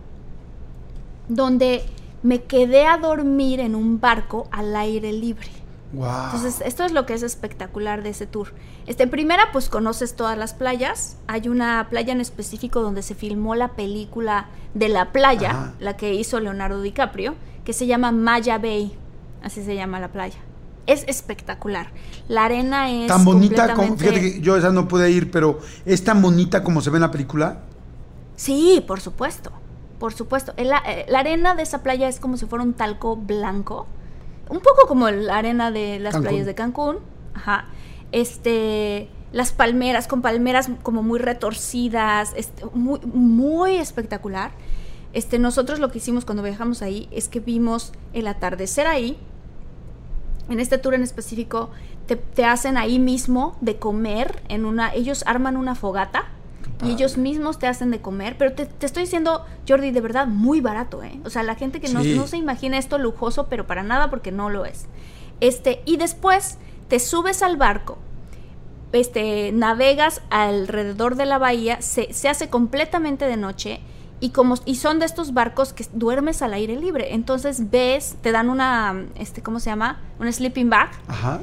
donde me quedé a dormir en un barco al aire libre. Wow. Entonces, esto es lo que es espectacular de ese tour. Este, en primera, pues conoces todas las playas. Hay una playa en específico donde se filmó la película de la playa, Ajá. la que hizo Leonardo DiCaprio, que se llama Maya Bay. Así se llama la playa. Es espectacular. La arena es tan bonita completamente... como, fíjate que yo esa no pude ir, pero ¿es tan bonita como se ve en la película? Sí, por supuesto. Por supuesto. La, la arena de esa playa es como si fuera un talco blanco. Un poco como la arena de las Cancún. playas de Cancún. Ajá. Este... las palmeras, con palmeras como muy retorcidas, este, muy, muy espectacular. Este, nosotros lo que hicimos cuando viajamos ahí es que vimos el atardecer ahí. En este tour en específico te, te hacen ahí mismo de comer, en una, ellos arman una fogata y ellos mismos te hacen de comer, pero te, te estoy diciendo, Jordi, de verdad, muy barato, ¿eh? O sea, la gente que sí. no, no se imagina esto lujoso, pero para nada, porque no lo es. Este, y después te subes al barco, este, navegas alrededor de la bahía, se, se hace completamente de noche, y como y son de estos barcos que duermes al aire libre, entonces ves, te dan una, este, ¿cómo se llama? Un sleeping bag. Ajá.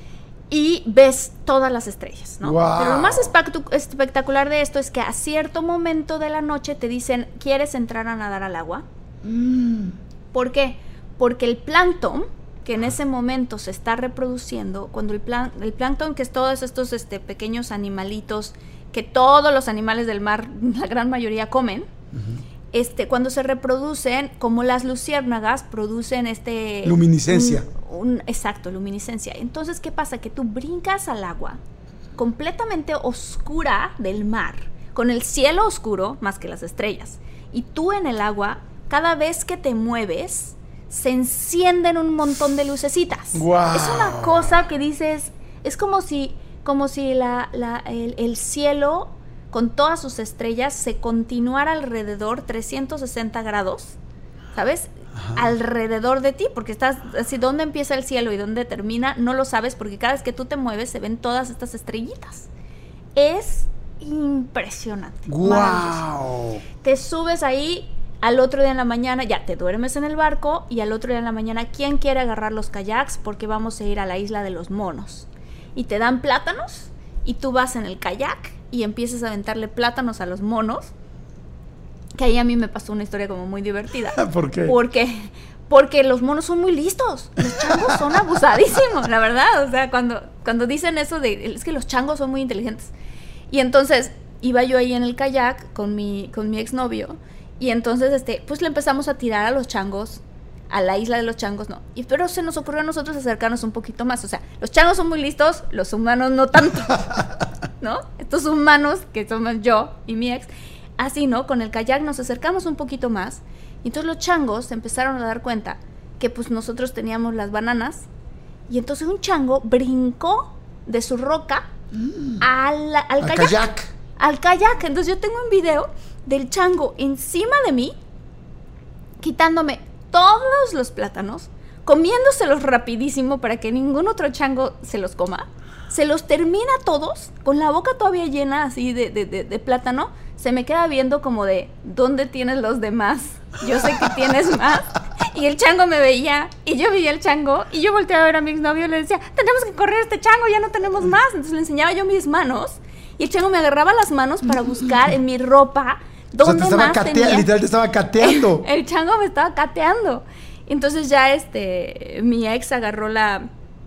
Y ves todas las estrellas, ¿no? Wow. Pero lo más espectacular de esto es que a cierto momento de la noche te dicen, ¿quieres entrar a nadar al agua? Mm. ¿Por qué? Porque el plancton, que en ese momento se está reproduciendo, cuando el, plan, el plancton, que es todos estos este, pequeños animalitos que todos los animales del mar, la gran mayoría, comen, uh-huh. este, cuando se reproducen, como las luciérnagas, producen este... luminiscencia. Un, un, exacto, luminiscencia. Entonces, ¿qué pasa? Que tú brincas al agua completamente oscura del mar, con el cielo oscuro más que las estrellas. Y tú en el agua, cada vez que te mueves, se encienden un montón de lucecitas. Wow. Es una cosa que dices, es como si, como si la, la, el, el cielo con todas sus estrellas se continuara alrededor trescientos sesenta grados, ¿sabes? Ajá. Alrededor de ti, porque estás así, ¿dónde empieza el cielo y dónde termina? No lo sabes, porque cada vez que tú te mueves se ven todas estas estrellitas. Es impresionante. ¡Wow! Te subes ahí, al otro día en la mañana ya te duermes en el barco, y al otro día en la mañana, ¿quién quiere agarrar los kayaks? Porque vamos a ir a la isla de los monos. Y te dan plátanos, y tú vas en el kayak y empiezas a aventarle plátanos a los monos. Que ahí a mí me pasó una historia como muy divertida. ¿Por qué? Porque, porque los monos son muy listos. Los changos son abusadísimos, la verdad. O sea, cuando, cuando dicen eso de, es que los changos son muy inteligentes. Y entonces, iba yo ahí en el kayak con mi, con mi exnovio, y entonces, este, pues le empezamos a tirar a los changos, a la isla de los changos, no. Y pero se nos ocurrió a nosotros acercarnos un poquito más. O sea, los changos son muy listos, los humanos no tanto, ¿no? Estos humanos, que somos yo y mi ex, así, ¿no? Con el kayak nos acercamos un poquito más, y entonces los changos se empezaron a dar cuenta que pues nosotros teníamos las bananas, y entonces un chango brincó de su roca mm. al, al, al kayak, kayak. Al kayak. Entonces yo tengo un video del chango encima de mí, quitándome todos los plátanos, comiéndoselos rapidísimo para que ningún otro chango se los coma. Se los termina todos, con la boca todavía llena así de, de, de, de plátano. Se me queda viendo como de, ¿dónde tienes los demás? Yo sé que tienes más. Y el chango me veía, y yo veía al chango, y yo volteaba a ver a mi exnovio y le decía, tenemos que correr este chango, ya no tenemos más. Entonces le enseñaba yo mis manos, y el chango me agarraba las manos para buscar en mi ropa dónde, o sea, te más catea- tenía. Literal te estaba cateando. El chango me estaba cateando. Entonces ya este, mi ex agarró la,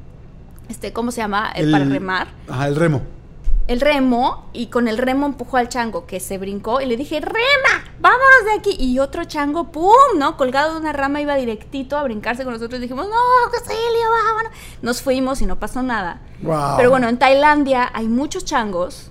este, ¿cómo se llama? El, el para remar. Ajá, el remo. El remo, y con el remo empujó al chango, que se brincó, y le dije, ¡rema! ¡Vámonos de aquí! Y otro chango, ¡pum!, ¿no? Colgado de una rama, iba directito a brincarse con nosotros. Y dijimos, ¡no, Cecilio, vámonos! Nos fuimos y no pasó nada. Wow. Pero bueno, en Tailandia hay muchos changos.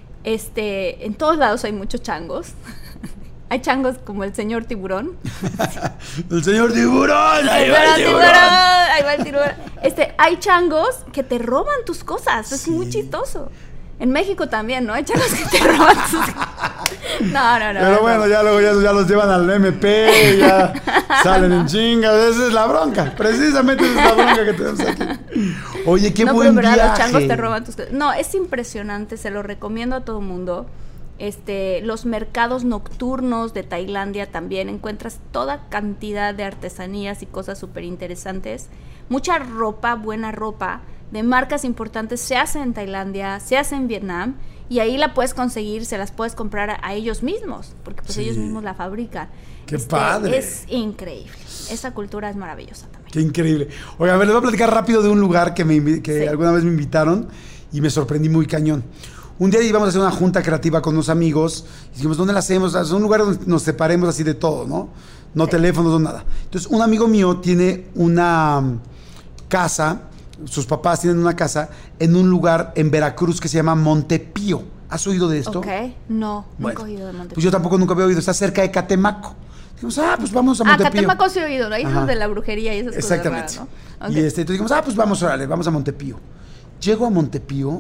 Este, en todos lados hay muchos changos. Hay changos como el señor tiburón. ¡El señor tiburón! ¡Ahí va el tiburón! ¡Ahí va el tiburón! Este, hay changos que te roban tus cosas. Es sí. muy chistoso. En México también, ¿no? Hay changos que te roban tus cosas. No, no, no. Pero no, bueno, no. ya luego ya, ya los llevan al M P, ya salen en chingas. Esa es la bronca. Precisamente esa es la bronca que tenemos aquí. Oye, qué no, buen pero, viaje. Los changos te roban tus cosas. No, es impresionante. Se lo recomiendo a todo mundo. Este, los mercados nocturnos de Tailandia también encuentras toda cantidad de artesanías y cosas súper interesantes. Mucha ropa, buena ropa de marcas importantes se hace en Tailandia, se hace en Vietnam, y ahí la puedes conseguir, se las puedes comprar a, a ellos mismos, porque pues sí. ellos mismos la fabrican. ¡Qué este, padre! Es increíble. Esa cultura es maravillosa también. ¡Qué increíble! Oiga, a ver, les voy a platicar rápido de un lugar que, me, que sí. alguna vez me invitaron y me sorprendí muy cañón. Un día íbamos a hacer una junta creativa con unos amigos y dijimos, ¿dónde la hacemos? O sea, es un lugar donde nos separemos así de todo, ¿no? No sí. teléfonos, no nada. Entonces, un amigo mío tiene una casa sus papás tienen una casa en un lugar en Veracruz que se llama Montepío. ¿Has oído de esto? Ok, no, Bueno, nunca he oído de Montepío. pues yo tampoco nunca había oído, está cerca de Catemaco. Dijimos, ah, pues vamos a Ah, Montepío. Catemaco sí he oído, ¿no? Ahí es Ajá. donde la brujería y esas Exactamente. cosas raras, ¿no? Y Ok. este, entonces dijimos, ah, pues vamos, órale, vamos a Montepío. Llego a Montepío,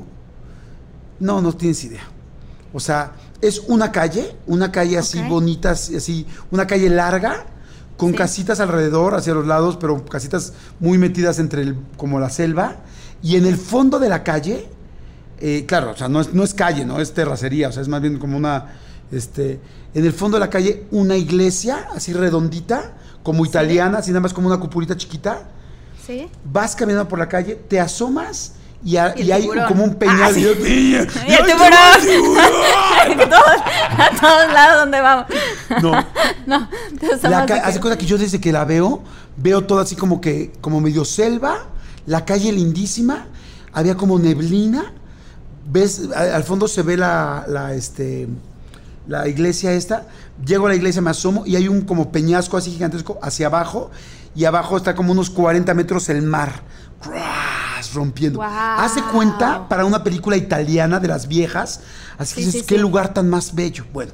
no, no tienes idea. O sea, es una calle, una calle así Ok. bonita, así, así, una calle larga, con Sí. casitas alrededor, hacia los lados, pero casitas muy metidas entre el, como la selva. Y en el fondo de la calle, eh, claro, o sea, no es, no es calle, no es terracería, o sea, es más bien como una, este, en el fondo de la calle, una iglesia así redondita, como Sí. italiana, así nada más como una cupulita chiquita. ¿Sí? Vas caminando por la calle, te asomas y, a- Y el y hay tiburón. como un peñal. Ah, sí. y yo, "Niña, Y el ¡ay, tiburón! tiburón!". Todos- a todos lados donde vamos. No. No, te La asomas ca- de que- hace cuenta que yo desde que la veo, veo todo así como que, como medio selva, la calle lindísima, había como neblina, ves, a- al fondo se ve la, la, este, la iglesia esta, llego a la iglesia, me asomo y hay un como peñasco así gigantesco hacia abajo, y abajo está como unos cuarenta metros el mar, ¡cruas! Rompiendo. Guau. Hace cuenta para una película italiana de las viejas, así que Sí, dices, sí, qué sí. lugar tan más bello. Bueno.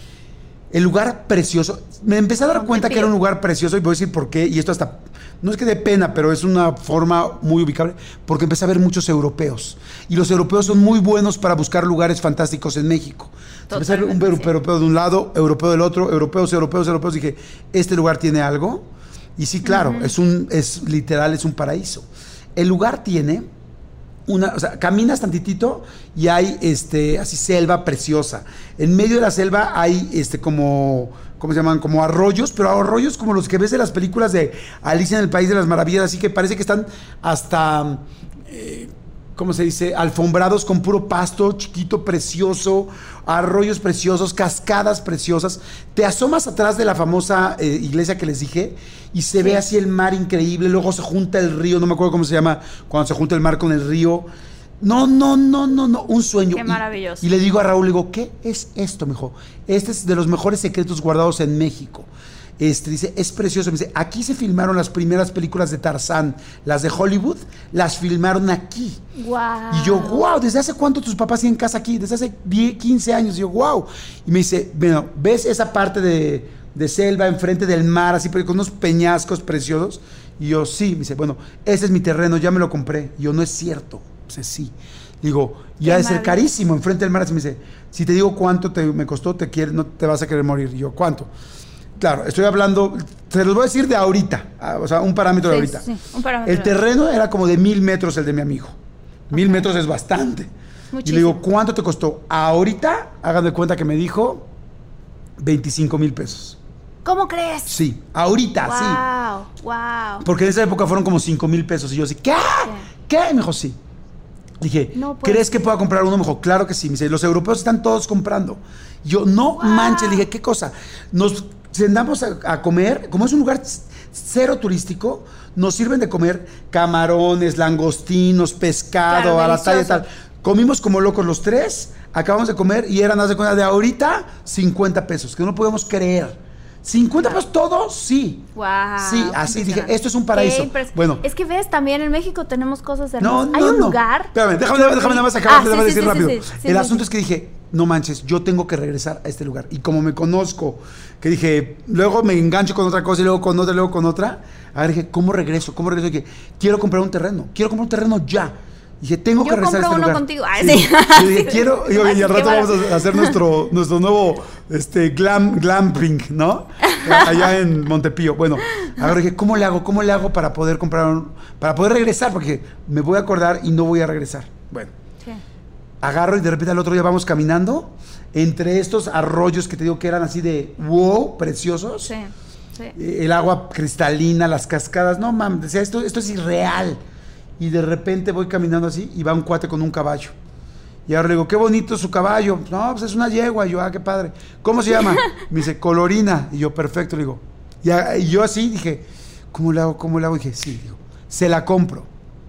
El lugar precioso. Me empecé a dar cuenta que era un lugar precioso y voy a decir por qué. Y esto hasta, no es que de pena, pero es una forma muy ubicable. Porque empecé a ver muchos europeos. Y los europeos son muy buenos para buscar lugares fantásticos en México. Empecé a ver un Totalmente, euro- sí. europeo de un lado, europeo del otro, europeos, europeos, europeos. Dije, este lugar tiene algo. Y sí, claro, es un, es literal, es un paraíso. El lugar tiene una, o sea, caminas tantitito y hay este así selva preciosa. En medio de la selva hay este como ¿cómo se llaman? Como arroyos, pero arroyos como los que ves en las películas de Alicia en el País de las Maravillas, así que parece que están hasta eh, ¿cómo se dice? Alfombrados con puro pasto chiquito, precioso, arroyos preciosos, cascadas preciosas. Te asomas atrás de la famosa eh, iglesia que les dije y se ve así el mar increíble, luego se junta el río, no me acuerdo cómo se llama, cuando se junta el mar con el río. No, no, no, no, no, un sueño. Qué Y- maravilloso. Y, le digo a Raúl, le digo, ¿qué es esto, mijo? Este es de los mejores secretos guardados en México. Este, dice, es precioso. Me dice, aquí se filmaron las primeras películas de Tarzán, las de Hollywood, las filmaron aquí. Guau. Y yo, wow, ¿desde hace cuánto tus papás tienen casa aquí? Desde hace diez, quince años. Y yo, wow. Y me dice, bueno, ¿ves esa parte de, de selva enfrente del mar, así, pero con unos peñascos preciosos? Y yo, sí. Me dice, bueno, ese es mi terreno, ya me lo compré. Y yo, no es cierto. Dice, sí. Digo, ya Qué de ser maravilla. carísimo, enfrente del mar. Así me dice, si te digo cuánto te, me costó, te quiere, no te vas a querer morir. Y yo, ¿cuánto? Claro, estoy hablando, se los voy a decir de ahorita, ah, o sea, un parámetro de Sí, ahorita. sí, un parámetro. El terreno era como de mil metros el de mi amigo. Mil Ok. metros es bastante. Y Muchísimo. le digo, ¿cuánto te costó? Ahorita, hagan de cuenta que me dijo veinticinco mil pesos. ¿Cómo crees? Sí, ahorita, sí. Wow, wow. Porque en esa época fueron como cinco mil pesos. Y yo así, ¿qué? ¿Qué? Me dijo, sí. Dije, No puede ¿crees que ser. pueda comprar uno? Me dijo, claro que sí. Me dice, los europeos están todos comprando. Yo, no Wow. manches. Le dije, ¿qué cosa? Nos sentamos a, a comer, como es un lugar c- cero turístico, nos sirven de comer camarones, langostinos, pescado, Claro, a la talla y delicioso. tal. Comimos como locos los tres, acabamos de comer y eran, haz de cuenta, de ahorita, cincuenta pesos, que no podemos creer. ¿cincuenta pesos todos? Sí. Wow. Sí, así dije, impresionante. esto es un paraíso. Qué impres- Bueno. Es que ves, también en México tenemos cosas No, hermosas. no, Hay un no. lugar. Espérame, déjame, déjame nada más acabar Ah, de sí, decir sí, sí, rápido. sí, sí, sí, El sí, asunto sí. es que dije, no manches, yo tengo que regresar a este lugar. Y como me conozco, que dije, luego me engancho con otra cosa y luego con otra, y luego con otra. A ver, dije, ¿cómo regreso? ¿Cómo regreso? Dije, quiero comprar un terreno. Quiero comprar un terreno ya. Dije, tengo Yo que regresar a compro este uno lugar. contigo. Ay, sí. Yo dije, quiero, y, y al Qué rato vamos maravilla. a hacer nuestro, nuestro nuevo este, glam, glamping, ¿no? Allá en Montepío. Bueno, ahora dije, ¿cómo le hago? ¿Cómo le hago para poder comprar un, para poder regresar? Porque me voy a acordar y no voy a regresar. Bueno, Sí. agarro y de repente al otro día vamos caminando entre estos arroyos que te digo que eran así de wow, preciosos. Sí, sí. Eh, El agua cristalina, las cascadas. No mames, decía, esto, esto es irreal. Y de repente voy caminando así y va un cuate con un caballo. Y ahora le digo, qué bonito su caballo. No, pues es una yegua. Y yo, ah, qué padre. ¿Cómo se llama? Me dice, Colorina. Y yo, perfecto. Le digo, y, a- y yo así dije, ¿cómo le hago? ¿Cómo le hago? Y dije, sí, digo, se la compro.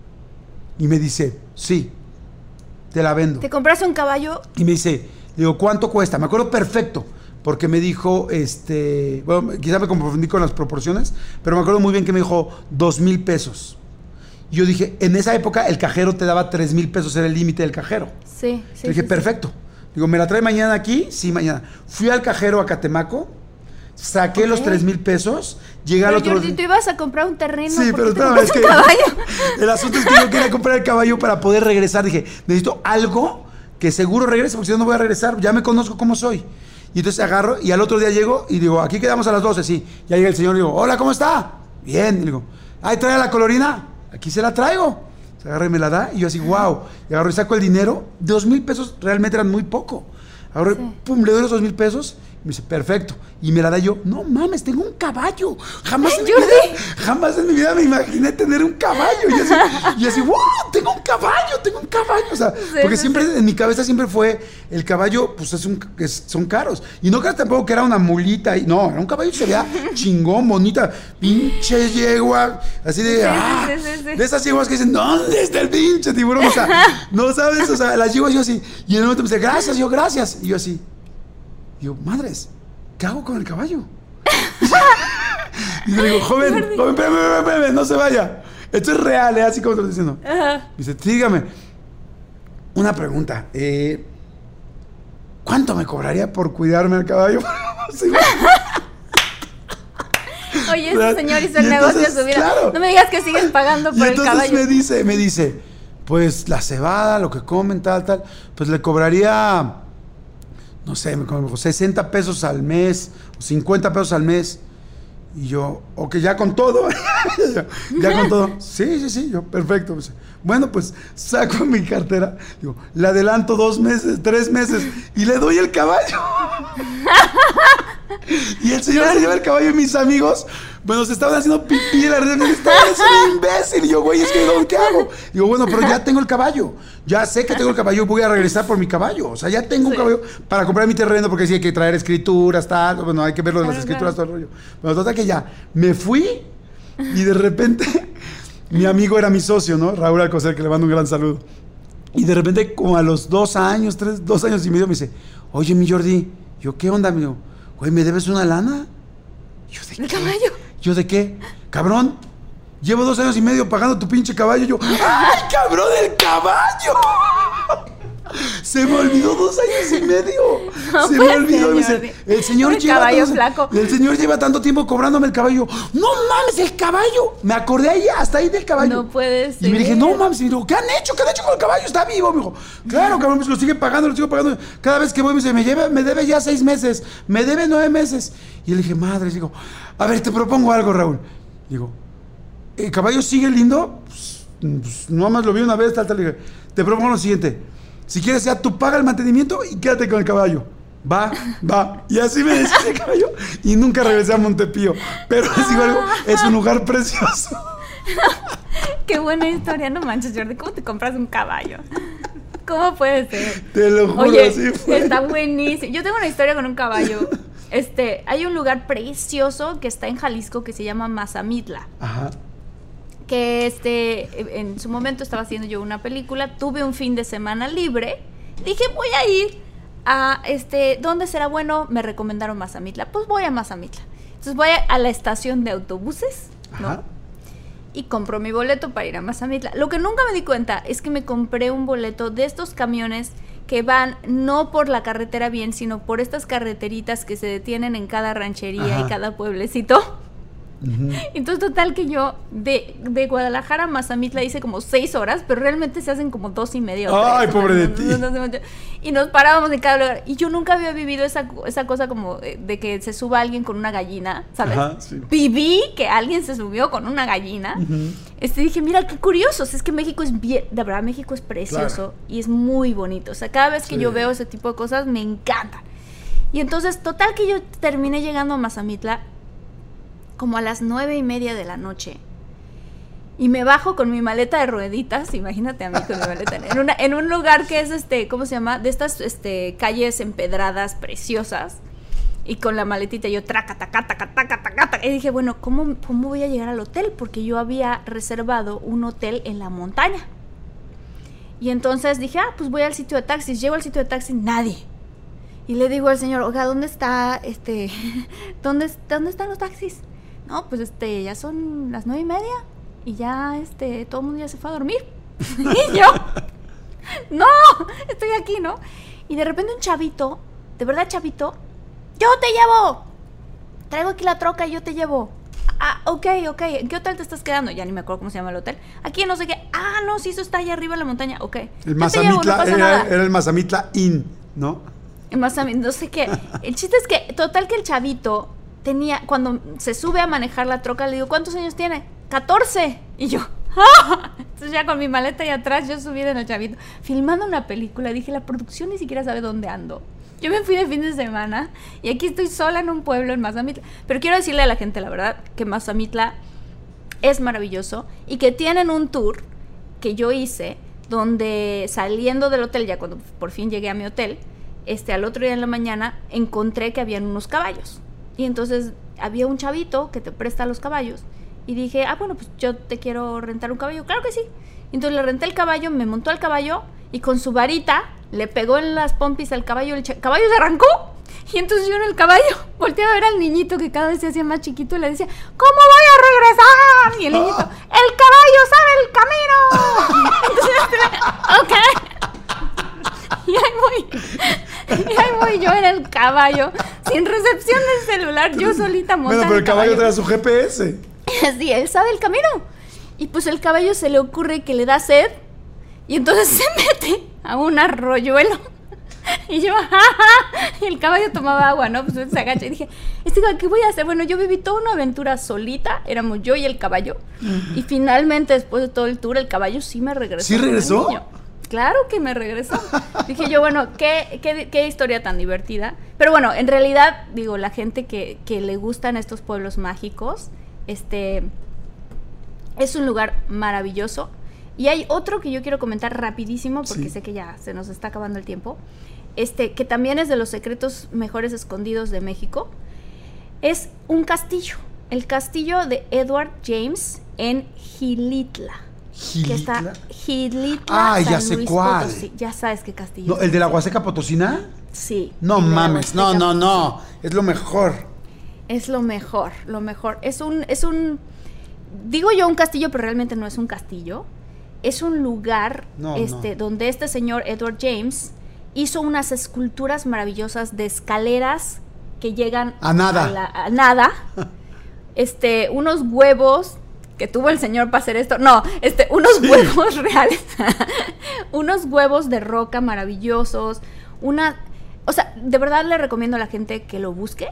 Y me dice, sí, te la vendo. Te compraste un caballo. Y me dice, le digo, ¿cuánto cuesta? Me acuerdo perfecto, porque me dijo, este, bueno, quizá me confundí con las proporciones, pero me acuerdo muy bien que me dijo dos mil pesos. Y yo dije, en esa época el cajero te daba tres mil pesos, era el límite del cajero. Sí, sí. Le dije, sí, perfecto. Sí. Digo, ¿me la trae mañana aquí? Sí, mañana. Fui al cajero a Catemaco, saqué okay. los tres mil pesos, llegué al otro... Pero tú ibas a comprar un terreno. Sí, pero no, es que el asunto es que yo quería comprar el caballo para poder regresar. Dije, necesito algo que seguro regrese, porque si no, no voy a regresar. Ya me conozco cómo soy. Y entonces agarro y al otro día llego y digo, aquí quedamos a las doce, sí. Ya llega el señor y digo, hola, ¿cómo está? Bien. Y digo, ay, trae la colorina. Aquí se la traigo. Se agarra y me la da y yo así, wow. Y agarro y saco el dinero. Dos mil pesos realmente eran muy poco. Agarro sí. y pum, le doy los dos mil pesos. Y me dice, perfecto. Y me la da yo, no mames, tengo un caballo. Jamás en, mi vida, jamás en mi vida me imaginé tener un caballo. Y así, y así, wow, tengo un caballo, tengo un caballo. O sea, sí, porque sí, siempre, sí. en mi cabeza siempre fue, el caballo, pues es un, es, son caros. Y no creas tampoco que era una mulita. Y, no, era un caballo que se veía chingón, bonita. Pinche yegua. Así de, sí, ah, sí, sí, sí. de esas yeguas que dicen, ¿dónde está el pinche tiburón? O sea, no sabes, o sea, las yeguas yo así. Y en el momento me dice, gracias, yo, gracias. Y yo así. Y yo, madres, ¿qué hago con el caballo? Y le digo, joven, joven, espérame, espérame, espérame, no se vaya. Esto es real, ¿eh? Así como te lo estoy diciendo. Uh-huh. Dice, dígame, una pregunta. Eh, ¿Cuánto me cobraría por cuidarme al caballo? Sí, oye, ese señor hizo el negocio de su vida. Claro. No me digas que siguen pagando por y el caballo. Entonces me dice, me dice, pues la cebada, lo que comen, tal, tal, pues le cobraría... no sé, me como sesenta pesos al mes, o cincuenta pesos al mes. Y yo, ok, ya con todo. Ya con todo. Sí, sí, sí, yo, perfecto. Bueno, pues saco mi cartera, digo, le adelanto dos meses, tres meses, y le doy el caballo. Y el señor se lleva el caballo y mis amigos, bueno, se estaban haciendo pipí en la red. Es un imbécil. Y yo, güey, es que ¿qué hago? Digo, bueno, pero ya tengo el caballo. Ya sé que tengo el caballo, voy a regresar por mi caballo. O sea, ya tengo sí. un caballo para comprar mi terreno, porque sí hay que traer escrituras, tal. Bueno, hay que ver lo de las escrituras, todo el rollo. Bueno, total que ya me fui y de repente mi amigo era mi socio, ¿no? Raúl Alcocer, que le mando un gran saludo. Y de repente, como a los dos años, tres, dos años y medio, me dice, oye, mi Jordi, yo, ¿qué onda, amigo? Güey, ¿me debes una lana? Yo, ¿de qué? ¿El caballo? Yo, ¿de qué? Cabrón, llevo dos años y medio pagando tu pinche caballo. Yo, ¡ay, cabrón, el caballo! Se me olvidó dos años y medio. No se me olvidó. Me dice, el señor el lleva caballo tanto, flaco. El señor lleva tanto tiempo cobrándome el caballo. No mames, el caballo. Me acordé ahí, hasta ahí del caballo. No puede ser. Y me dije, no mames. Y me dijo, ¿qué han hecho? ¿Qué han hecho con el caballo? Está vivo. Me dijo, claro, cabrón, pues lo sigue pagando, lo sigo pagando. Cada vez que voy me dice, me, lleva, me debe ya seis meses. Me debe nueve meses. Y le dije, madre, digo, a ver, te propongo algo, Raúl. Digo, ¿el caballo sigue lindo? Pues, pues no más lo vi una vez, tal, tal. Le dije, te propongo lo siguiente. Si quieres, ya tú paga el mantenimiento y quédate con el caballo. Va, va. Y así me deshice el caballo y nunca regresé a Montepío. Pero es igual, es un lugar precioso. Qué buena historia, no manches, Jordi. ¿Cómo te compras un caballo? ¿Cómo puede ser? Te lo juro, oye, así fue. Está buenísimo. Yo tengo una historia con un caballo. Este, hay un lugar precioso que está en Jalisco que se llama Mazamitla. Ajá. Que este, en su momento estaba haciendo yo una película, tuve un fin de semana libre, dije voy a ir a, este, ¿dónde será bueno? Me recomendaron Mazamitla, pues voy a Mazamitla. Entonces voy a, a la estación de autobuses, ¿no? Ajá. Y compro mi boleto para ir a Mazamitla. Lo que nunca me di cuenta es que me compré un boleto de estos camiones que van no por la carretera bien, sino por estas carreteritas que se detienen en cada ranchería Ajá. y cada pueblecito. Uh-huh. Entonces total que yo de, de Guadalajara a Mazamitla hice como seis horas, pero realmente se hacen como dos y media horas. Ay, pobre de ti. Y nos parábamos en cada lugar y yo nunca había vivido esa, esa cosa como de que se suba alguien con una gallina, ¿sabes? Ajá, sí. Viví que alguien se subió con una gallina. Uh-huh. Este, dije, mira qué curioso, es que México es bien, de verdad México es precioso, claro. Y es muy bonito, o sea, cada vez que sí. yo veo ese tipo de cosas me encanta. Y entonces total que yo terminé llegando a Mazamitla como a las nueve y media de la noche. Y me bajo con mi maleta de rueditas, imagínate a mí con mi maleta, en, una, en un lugar que es, este, ¿cómo se llama? De estas este, calles empedradas preciosas. Y con la maletita yo traca, taca, taca, taca, taca, taca. Y dije, bueno, ¿cómo, ¿cómo voy a llegar al hotel? Porque yo había reservado un hotel en la montaña. Y entonces dije, ah, pues voy al sitio de taxis. Llego al sitio de taxis, nadie. Y le digo al señor, oiga, ¿dónde está, este, dónde, dónde están los taxis? No, pues este, ya son las nueve y media. y ya este, todo el mundo ya se fue a dormir. Y yo, no, estoy aquí, ¿no? Y de repente un chavito, de verdad chavito, yo te llevo, traigo aquí la troca y yo te llevo. Ah, ok, ok, ¿en qué hotel te estás quedando? Ya ni me acuerdo cómo se llama el hotel. Aquí no sé qué. Ah, no, sí, eso está allá arriba en la montaña. Ok. El Mazamitla, llevo, no era, era el Mazamitla Inn, ¿no? El Mazamitla, no sé qué. El chiste es que, total que el chavito tenía, cuando se sube a manejar la troca, le digo, ¿cuántos años tiene? catorce. Y yo, ¡ah! Entonces ya con mi maleta ahí atrás, yo subí en el chavito, filmando una película. Dije, la producción ni siquiera sabe dónde ando. Yo me fui de fin de semana y aquí estoy sola en un pueblo en Mazamitla. Pero quiero decirle a la gente, la verdad, que Mazamitla es maravilloso y que tienen un tour que yo hice donde saliendo del hotel, ya cuando por fin llegué a mi hotel, este, al otro día en la mañana encontré que habían unos caballos. Y entonces había un chavito que te presta los caballos. Y dije, ah, bueno, pues yo te quiero rentar un caballo. Claro que sí. Entonces le renté el caballo, me montó al caballo y con su varita le pegó en las pompis al caballo, el ch- caballo se arrancó. Y entonces yo en el caballo volteaba a ver al niñito que cada vez se hacía más chiquito y le decía, ¿cómo voy a regresar? Y el niñito, ¡el caballo sabe el camino! Entonces, ok. Y ahí voy. Y ahí voy yo en el caballo, sin recepción del celular, yo solita montada. Bueno, pero el caballo trae su G P S. Sí, él sabe el camino. Y pues el caballo se le ocurre que le da sed y entonces se mete a un arroyuelo. Y yo, jaja, y el caballo tomaba agua, ¿no? Pues se agacha y dije, ¿qué voy a hacer? Bueno, yo viví toda una aventura solita, éramos yo y el caballo. Y finalmente, después de todo el tour, el caballo sí me regresó. ¿Sí regresó? Claro que me regresó. Dije yo, bueno, ¿qué, qué, qué historia tan divertida. Pero bueno, en realidad, digo, la gente que, que le gustan estos pueblos mágicos, este, es un lugar maravilloso. Y hay otro que yo quiero comentar rapidísimo, porque sí. sé que ya se nos está acabando el tiempo, este, que también es de los secretos mejores escondidos de México. Es un castillo, el castillo de Edward James en Xilitla. ¿Xilitla? Que está Xilitla, ah, San ya sé Luis cuál. Potosí. Ya sabes qué castillo. No, ¿el de la Huasteca Potosina? Sí. No mames, no, no, no, es lo mejor. Es lo mejor, lo mejor. Es un, es un, digo yo un castillo, pero realmente no es un castillo. Es un lugar no, este, no. donde este señor Edward James hizo unas esculturas maravillosas de escaleras que llegan a nada, a, la, a nada. este, unos huevos que tuvo el señor para hacer esto. No, este, unos sí. huevos reales, unos huevos de roca maravillosos, una, o sea, de verdad le recomiendo a la gente que lo busque.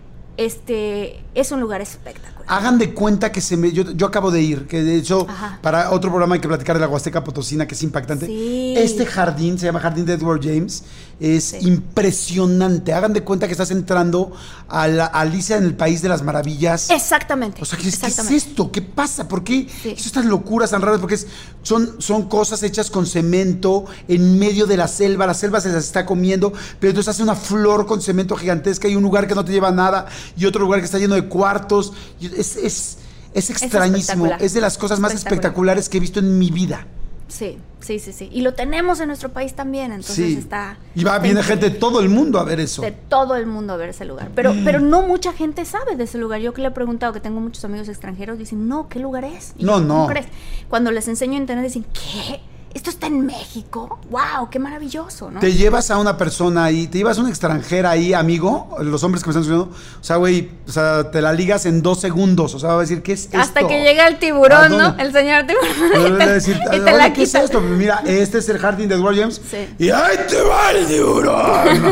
Este, es un lugar espectacular. Hagan de cuenta que se me... Yo, yo acabo de ir, que de hecho, Ajá. para otro programa hay que platicar de la Huasteca Potosina, que es impactante. Sí. Este jardín, se llama Jardín de Edward James, es sí. impresionante. Hagan de cuenta que estás entrando a la Alicia en el País de las Maravillas. Exactamente. O sea, ¿qué, Exactamente. ¿qué es esto? ¿Qué pasa? ¿Por qué sí. son estas locuras tan raras? Porque es, son, son cosas hechas con cemento en medio de la selva. La selva se las está comiendo, pero entonces hace una flor con cemento gigantesca y un lugar que no te lleva nada y otro lugar que está lleno de cuartos. Es, es, es extrañísimo. Es, es de las cosas más espectaculares que he visto en mi vida. Sí, sí, sí, sí. Y lo tenemos en nuestro país también, entonces sí. está... Y va, viene gente de todo el mundo a ver eso. De todo el mundo a ver ese lugar. Pero, mm. pero no mucha gente sabe de ese lugar. Yo que le he preguntado, que tengo muchos amigos extranjeros, dicen, no, ¿qué lugar es? Y no, yo, no. ¿cómo crees? Cuando les enseño internet dicen, ¿qué? ¿Esto está en México? ¡Wow! ¡Qué maravilloso! ¿no? Te llevas a una persona ahí, te llevas a una extranjera ahí, amigo, los hombres que me están subiendo, o sea, güey, o sea, te la ligas en dos segundos, o sea, va a decir, ¿qué es esto? Hasta que llega el tiburón, ¿no? El señor tiburón. Y te, decir, y te la ¿qué quita. Es esto? Pues mira, este es el jardín de Edward James. Sí. Y ¡ahí te va el tiburón!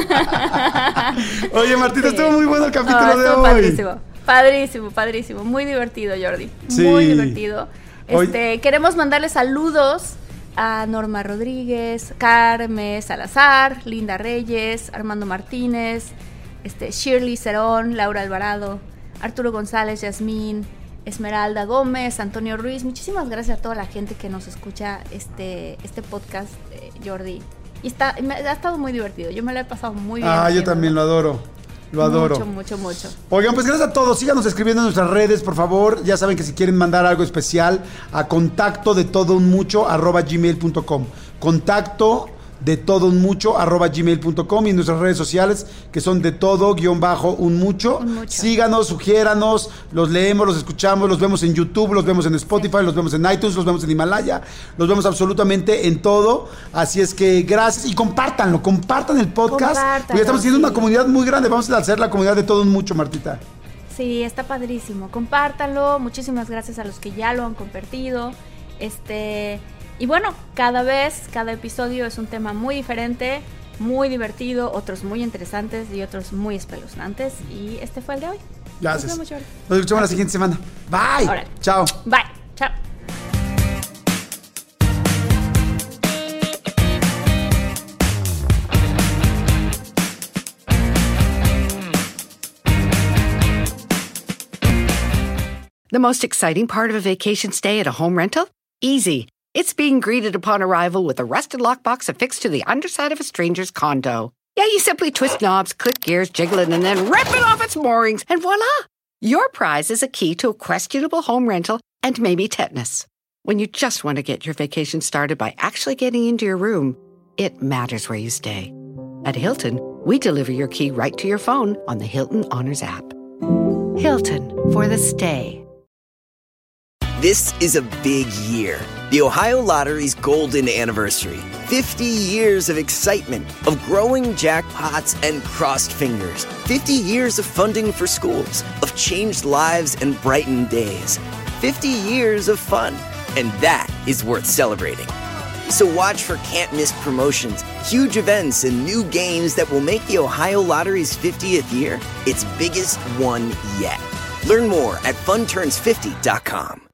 Oye, Martita, sí. estuvo muy bueno el capítulo oh, de hoy. Padrísimo, padrísimo, padrísimo. Muy divertido, Jordi. Sí. Muy divertido. Este, hoy... Queremos mandarle saludos a Norma Rodríguez, Carmen Salazar, Linda Reyes, Armando Martínez, este, Shirley Cerón, Laura Alvarado, Arturo González, Yasmín, Esmeralda Gómez, Antonio Ruiz. Muchísimas gracias a toda la gente que nos escucha este, este podcast, eh, Jordi. Y está, me, ha estado muy divertido. Yo me lo he pasado muy bien. Ah, yo también lo adoro. Lo adoro. Mucho, mucho, mucho. Oigan, pues gracias a todos. Síganos escribiendo en nuestras redes, por favor. Ya saben que si quieren mandar algo especial, a contacto de todo un mucho arroba gmail punto com. Contacto de todo un mucho arroba gmail punto com y nuestras redes sociales que son de todo guión bajo un mucho. un mucho. Síganos, sugiéranos, los leemos, los escuchamos, los vemos en YouTube, los vemos en Spotify, sí. los vemos en iTunes, los vemos en Himalaya, los vemos absolutamente en todo. Así es que gracias y compártanlo, compartan el podcast. Porque estamos haciendo sí. una comunidad muy grande. Vamos a hacer la comunidad de todo un mucho, Martita. Sí, está padrísimo. Compártanlo. Muchísimas gracias a los que ya lo han compartido. Este... Y bueno, cada vez, cada episodio es un tema muy diferente, muy divertido, otros muy interesantes y otros muy espeluznantes. Y este fue el de hoy. Gracias. Nos vemos, Nos escuchamos la siguiente semana. Bye. Ahora. Chao. Bye. Chao. The most exciting part of a vacation stay at a home rental? Easy. It's being greeted upon arrival with a rusted lockbox affixed to the underside of a stranger's condo. Yeah, you simply twist knobs, click gears, jiggle it, and then rip it off its moorings, and voila! Your prize is a key to a questionable home rental and maybe tetanus. When you just want to get your vacation started by actually getting into your room, it matters where you stay. At Hilton, we deliver your key right to your phone on the Hilton Honors app. Hilton, for the stay. This is a big year. The Ohio Lottery's golden anniversary. fifty years of excitement, of growing jackpots and crossed fingers. fifty years of funding for schools, of changed lives and brightened days. fifty years of fun. And that is worth celebrating. So watch for can't-miss promotions, huge events, and new games that will make the Ohio Lottery's fiftieth year its biggest one yet. Learn more at fun turns fifty dot com.